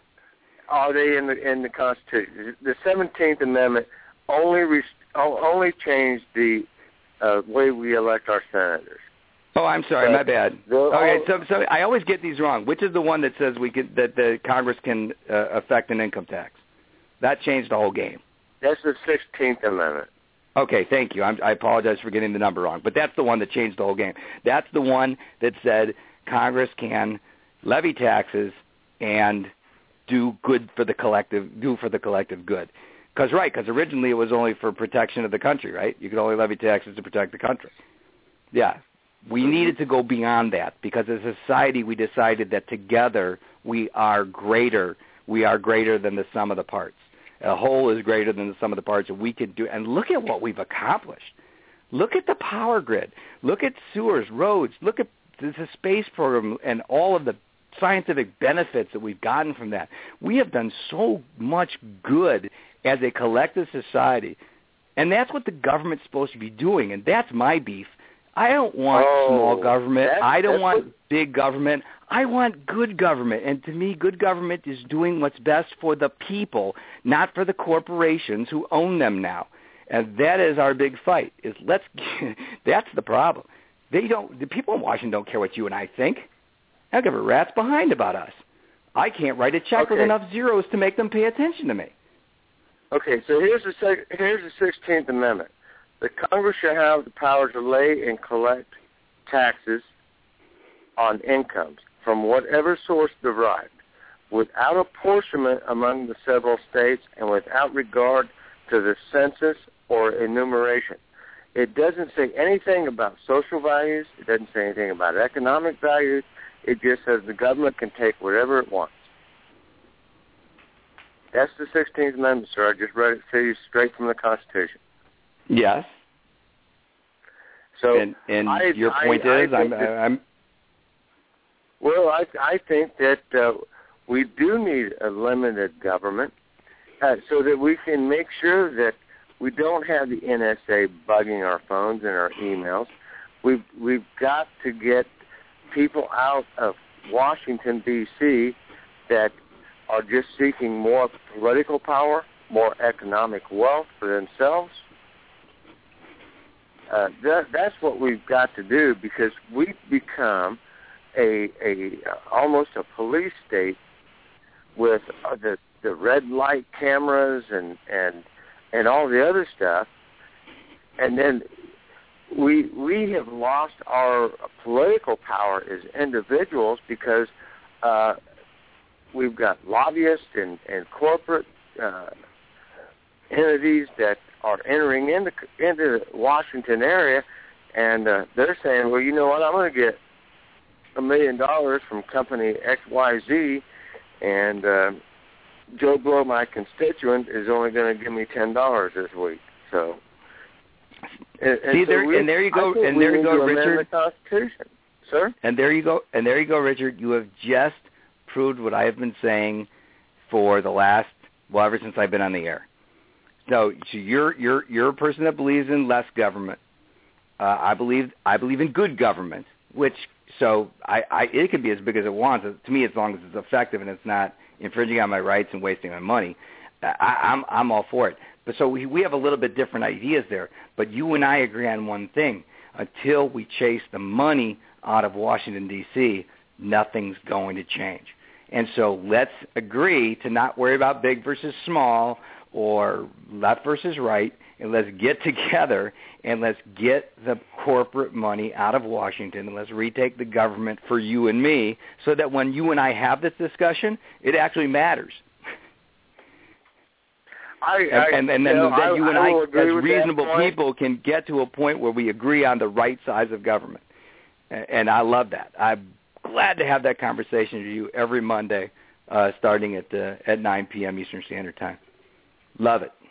are they in the in the Constitution? The seventeenth Amendment only rest, only changed the uh, way we elect our senators. Oh, I'm sorry, but my bad. Okay, so so I always get these wrong. Which is the one that says we could that the Congress can uh, affect an income tax? That changed the whole game. That's the sixteenth Amendment. Okay, thank you. I'm, I apologize for getting the number wrong, but that's the one that changed the whole game. That's the one that said Congress can levy taxes and do good for the collective, do for the collective good. Because right, because originally it was only for protection of the country, right? You could only levy taxes to protect the country. Yeah, we needed to go beyond that because as a society we decided that together we are greater. We are greater than the sum of the parts. A whole is greater than the sum of the parts, and we could do. And look at what we've accomplished. Look at the power grid. Look at sewers, roads. Look at the space program and all of the scientific benefits that we've gotten from that. We have done so much good as a collective society, and that's what the government's supposed to be doing. And that's my beef. I don't want oh, small government. I don't want what... big government. I want good government. And to me, good government is doing what's best for the people, not for the corporations who own them now. And that is our big fight. Is let's that's the problem. They don't the people in Washington don't care what you and I think. I don't give a rat's behind about us. I can't write a check okay. with enough zeros to make them pay attention to me. Okay, so here's the sec- here's the sixteenth Amendment. The Congress shall have the power to lay and collect taxes on incomes from whatever source derived, without apportionment among the several states and without regard to the census or enumeration. It doesn't say anything about social values. It doesn't say anything about economic values. It just says the government can take whatever it wants. That's the sixteenth Amendment, sir. I just read it to you straight from the Constitution. Yes. So and, and I, your point I, is, I I'm, that, I'm. Well, I, I think that uh, we do need a limited government uh, so that we can make sure that we don't have the N S A bugging our phones and our emails. We've we've got to get people out of Washington, D C that are just seeking more political power, more economic wealth for themselves. Uh, that, that's what we've got to do because we've become a, a almost a police state with uh, the the red light cameras and, and and all the other stuff, and then we we have lost our political power as individuals because uh, we've got lobbyists and, and corporate uh, entities that are entering into into the Washington area, and uh, they're saying, well, you know what, I'm going to get a million dollars from company X Y Z, and uh, Joe Blow, my constituent, is only going to give me ten dollars this week. So, and, and See, so there, we, and there you go, and there you go, Richard. The Constitution, sir. And there you go, and there you go, Richard. You have just proved what I have been saying for the last, well, ever since I've been on the air. So, so you're you're you're a person that believes in less government. Uh, I believe I believe in good government, which so I, I it can be as big as it wants to me as long as it's effective and it's not infringing on my rights and wasting my money. I, I'm I'm all for it. But so we we have a little bit different ideas there. But you and I agree on one thing: until we chase the money out of Washington D C, nothing's going to change. And so let's agree to not worry about big versus small or left versus right, and let's get together and let's get the corporate money out of Washington and let's retake the government for you and me so that when you and I have this discussion, it actually matters. I, and, I, and, and then you know, that you I, and I, I, agree as with reasonable that point. people, can get to a point where we agree on the right size of government. And, and I love that. I'm glad to have that conversation with you every Monday, uh, starting at uh, at nine p.m. Eastern Standard Time. Love it.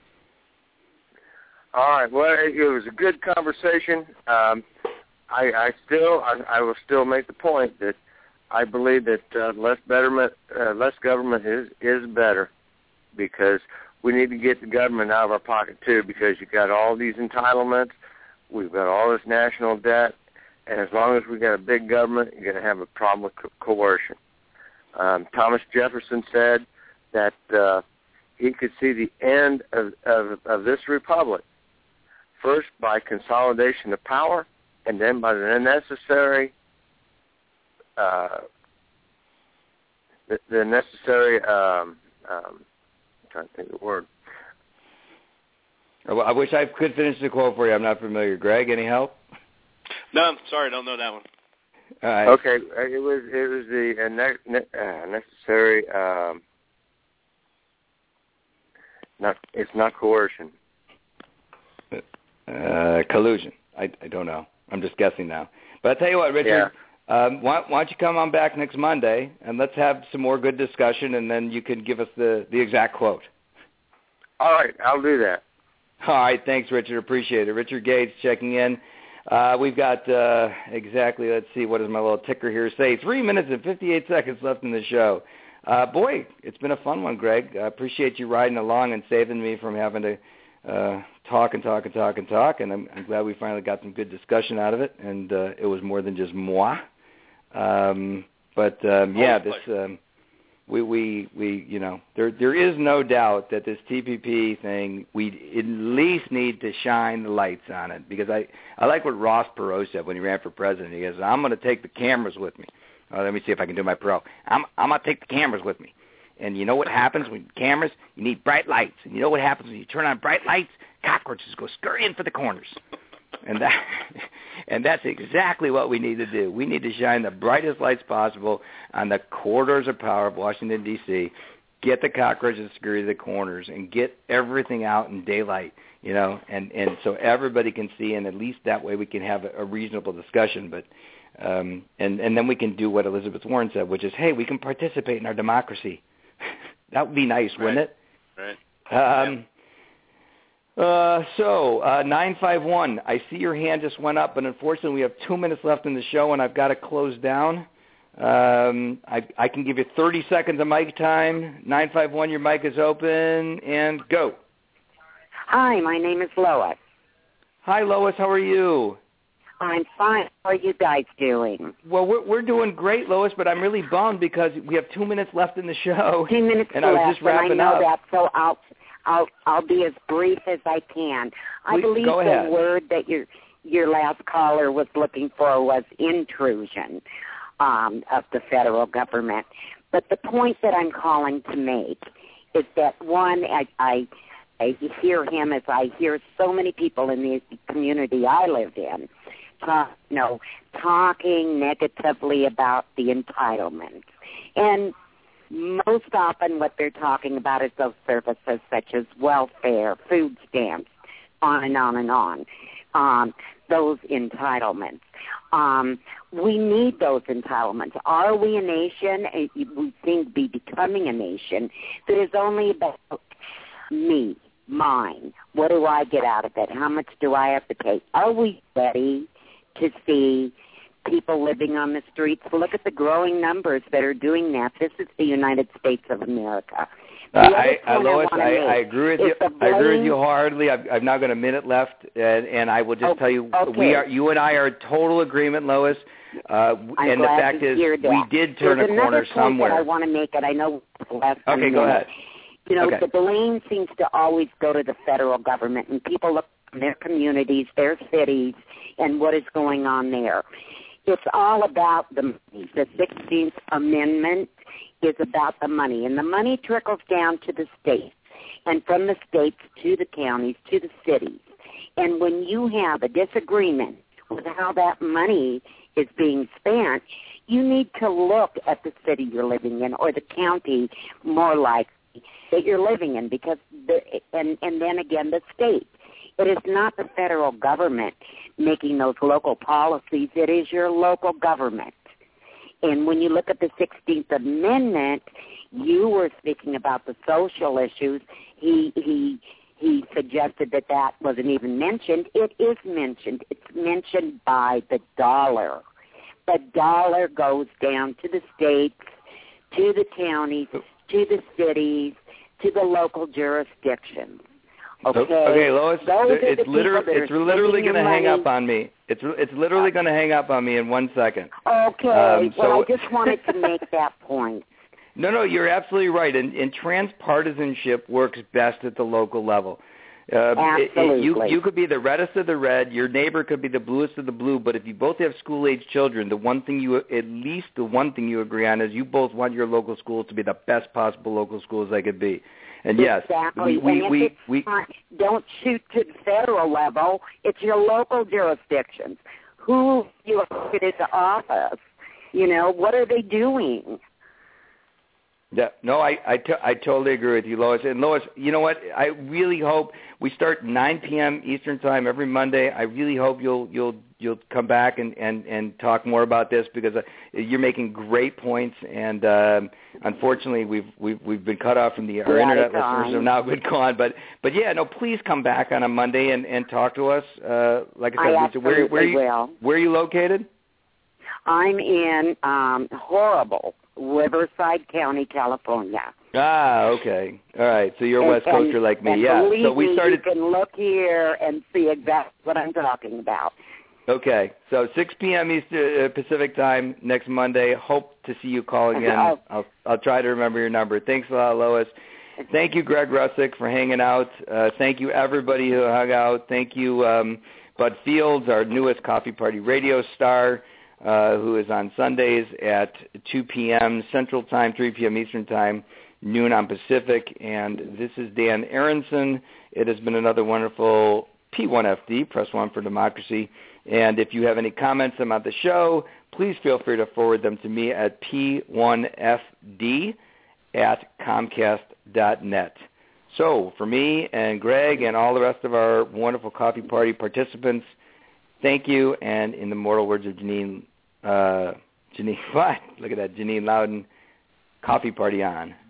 All right. Well, it, it was a good conversation. Um, I, I still, I, I will still make the point that I believe that uh, less betterment, uh, less government is is better, because we need to get the government out of our pocket too. Because you got all these entitlements, we've got all this national debt, and as long as we got a big government, you're going to have a problem with co- coercion. Um, Thomas Jefferson said that uh, he could see the end of, of, of this republic first by consolidation of power, and then by the necessary, uh, the, the necessary. Um, um, I'm trying to think of the word. I wish I could finish the quote for you. I'm not familiar. Greg, any help? No, sorry, I don't know that one. All right. Okay, it was it was the uh, ne- ne- uh, necessary. Um, not it's not coercion. Uh, collusion. I, I don't know. I'm just guessing now. But I'll tell you what, Richard, yeah. um, why, why don't you come on back next Monday, and let's have some more good discussion, and then you can give us the, the exact quote. All right, I'll do that. All right, thanks, Richard. Appreciate it. Richard Gates checking in. Uh, we've got uh, exactly, let's see, what does my little ticker here say? Three minutes and fifty-eight seconds left in the show. Uh, boy, it's been a fun one, Greg. I appreciate you riding along and saving me from having to uh, talk and talk and talk and talk, and I'm, I'm glad we finally got some good discussion out of it, and uh, it was more than just moi. Um, but, um, yeah, this um, we, we, we, you know, there there is no doubt that this T P P thing, we at least need to shine the lights on it, because I, I like what Ross Perot said when he ran for president. He goes, I'm going to take the cameras with me. Oh, let me see if I can do my Perot. I'm, I'm going to take the cameras with me. And you know what happens with cameras? You need bright lights. And you know what happens when you turn on bright lights? Cockroaches go scurrying for the corners. And that, and that's exactly what we need to do. We need to shine the brightest lights possible on the corridors of power of Washington, D C, get the cockroaches to scurry to the corners, and get everything out in daylight, you know, and, and so everybody can see, and at least that way we can have a, a reasonable discussion. But um, and, and then we can do what Elizabeth Warren said, which is, hey, we can participate in our democracy. That would be nice, right. wouldn't it? Right. Um, yeah. uh, so, uh, nine five one, I see your hand just went up, but unfortunately we have two minutes left in the show, and I've got to close down. Um, I, I can give you thirty seconds of mic time. nine five one, your mic is open, and go. Hi, my name is Lois. Hi, Lois. How are you? I'm fine. How are you guys doing? Well, we're we're doing great, Lois, but I'm really bummed because we have two minutes left in the show. Two minutes and left, I was just wrapping and I know up. that, so I'll I'll I'll be as brief as I can. I Please, believe go the ahead. word that your your last caller was looking for was intrusion um, of the federal government. But the point that I'm calling to make is that one, I, I I hear him as I hear so many people in the community I live in. Talk, you know, talking negatively about the entitlements. And most often what they're talking about is those services such as welfare, food stamps, on and on and on, um, those entitlements. Um, we need those entitlements. Are we a nation? We seem to be becoming a nation that is only about me, mine. What do I get out of it? How much do I have to pay? Are we ready to see people living on the streets? Look at the growing numbers that are doing that. This is the United States of America. Uh, I, I, Lois, I, I, I agree with you. Blame, I agree with you wholeheartedly. I've, I've now got a minute left, and, and I will just oh, tell you, okay. we are, you and I are in total agreement, Lois. Uh, I'm and the glad fact to is, hear that. we did turn There's a corner another point somewhere. That I want to make, and I know less than Okay, a go minute. ahead. You know, okay. the blame seems to always go to the federal government, and people look at their communities, their cities, and what is going on there. It's all about the money. The sixteenth Amendment is about the money, and the money trickles down to the states, and from the states to the counties, to the cities. And when you have a disagreement with how that money is being spent, you need to look at the city you're living in, or the county, more like that you're living in, because the, and and then again the state. It is not the federal government making those local policies. It is your local government. And when you look at the sixteenth Amendment, you were speaking about the social issues. He he he suggested that that wasn't even mentioned. It is mentioned. It's mentioned by the dollar. The dollar goes down to the states, to the counties, to the cities, to the local jurisdictions. Okay, okay, Lois, it's, liter- it's literally going to hang up on me. It's it's literally going to hang up on me in one second. Okay, um, so, well, I just wanted to make that point. No, no, you're absolutely right. And, and transpartisanship works best at the local level. Uh, Absolutely. It, it, you, you could be the reddest of the red. Your neighbor could be the bluest of the blue. But if you both have school-age children, the one thing you, at least the one thing you agree on is you both want your local schools to be the best possible local schools they could be. And yes, exactly. we, we, and we, if we, not, don't shoot to the federal level. It's your local jurisdictions. Who you elected to office? You know, what are they doing? Yeah, no, I, I, t- I totally agree with you, Lois. And Lois, you know what? I really hope we start nine p.m. Eastern time every Monday. I really hope you'll you'll you'll come back and, and, and talk more about this, because uh, you're making great points. And um, unfortunately, we've we've we've been cut off from the our yeah, internet listeners have now been gone. But but yeah, no, please come back on a Monday and, and talk to us. Uh, like I said, I Lisa, where where are you will. where are you located? I'm in um, horrible Riverside County, California. Ah, okay. All right. So you're a West Coaster and, like me. and Yeah. Believe so we me, started. You can look here and see exactly what I'm talking about. Okay. So six p.m. Eastern uh, Pacific time next Monday. Hope to see you call again. I'll, I'll I'll try to remember your number. Thanks a lot, Lois. Thank you, Greg Russick, for hanging out. Uh, thank you, everybody who hung out. Thank you, um, Bud Fields, our newest Coffee Party radio star, uh, who is on Sundays at two p.m. Central Time, three p.m. Eastern Time, noon on Pacific. And this is Dan Aronson. It has been another wonderful P one F D, Press One for Democracy. And if you have any comments about the show, please feel free to forward them to me at P one F D at Comcast dot net. So for me and Greg and all the rest of our wonderful Coffee Party participants, thank you. And in the mortal words of Janine, uh, Janine, what? Look at that, Janine Loudon, Coffee Party on.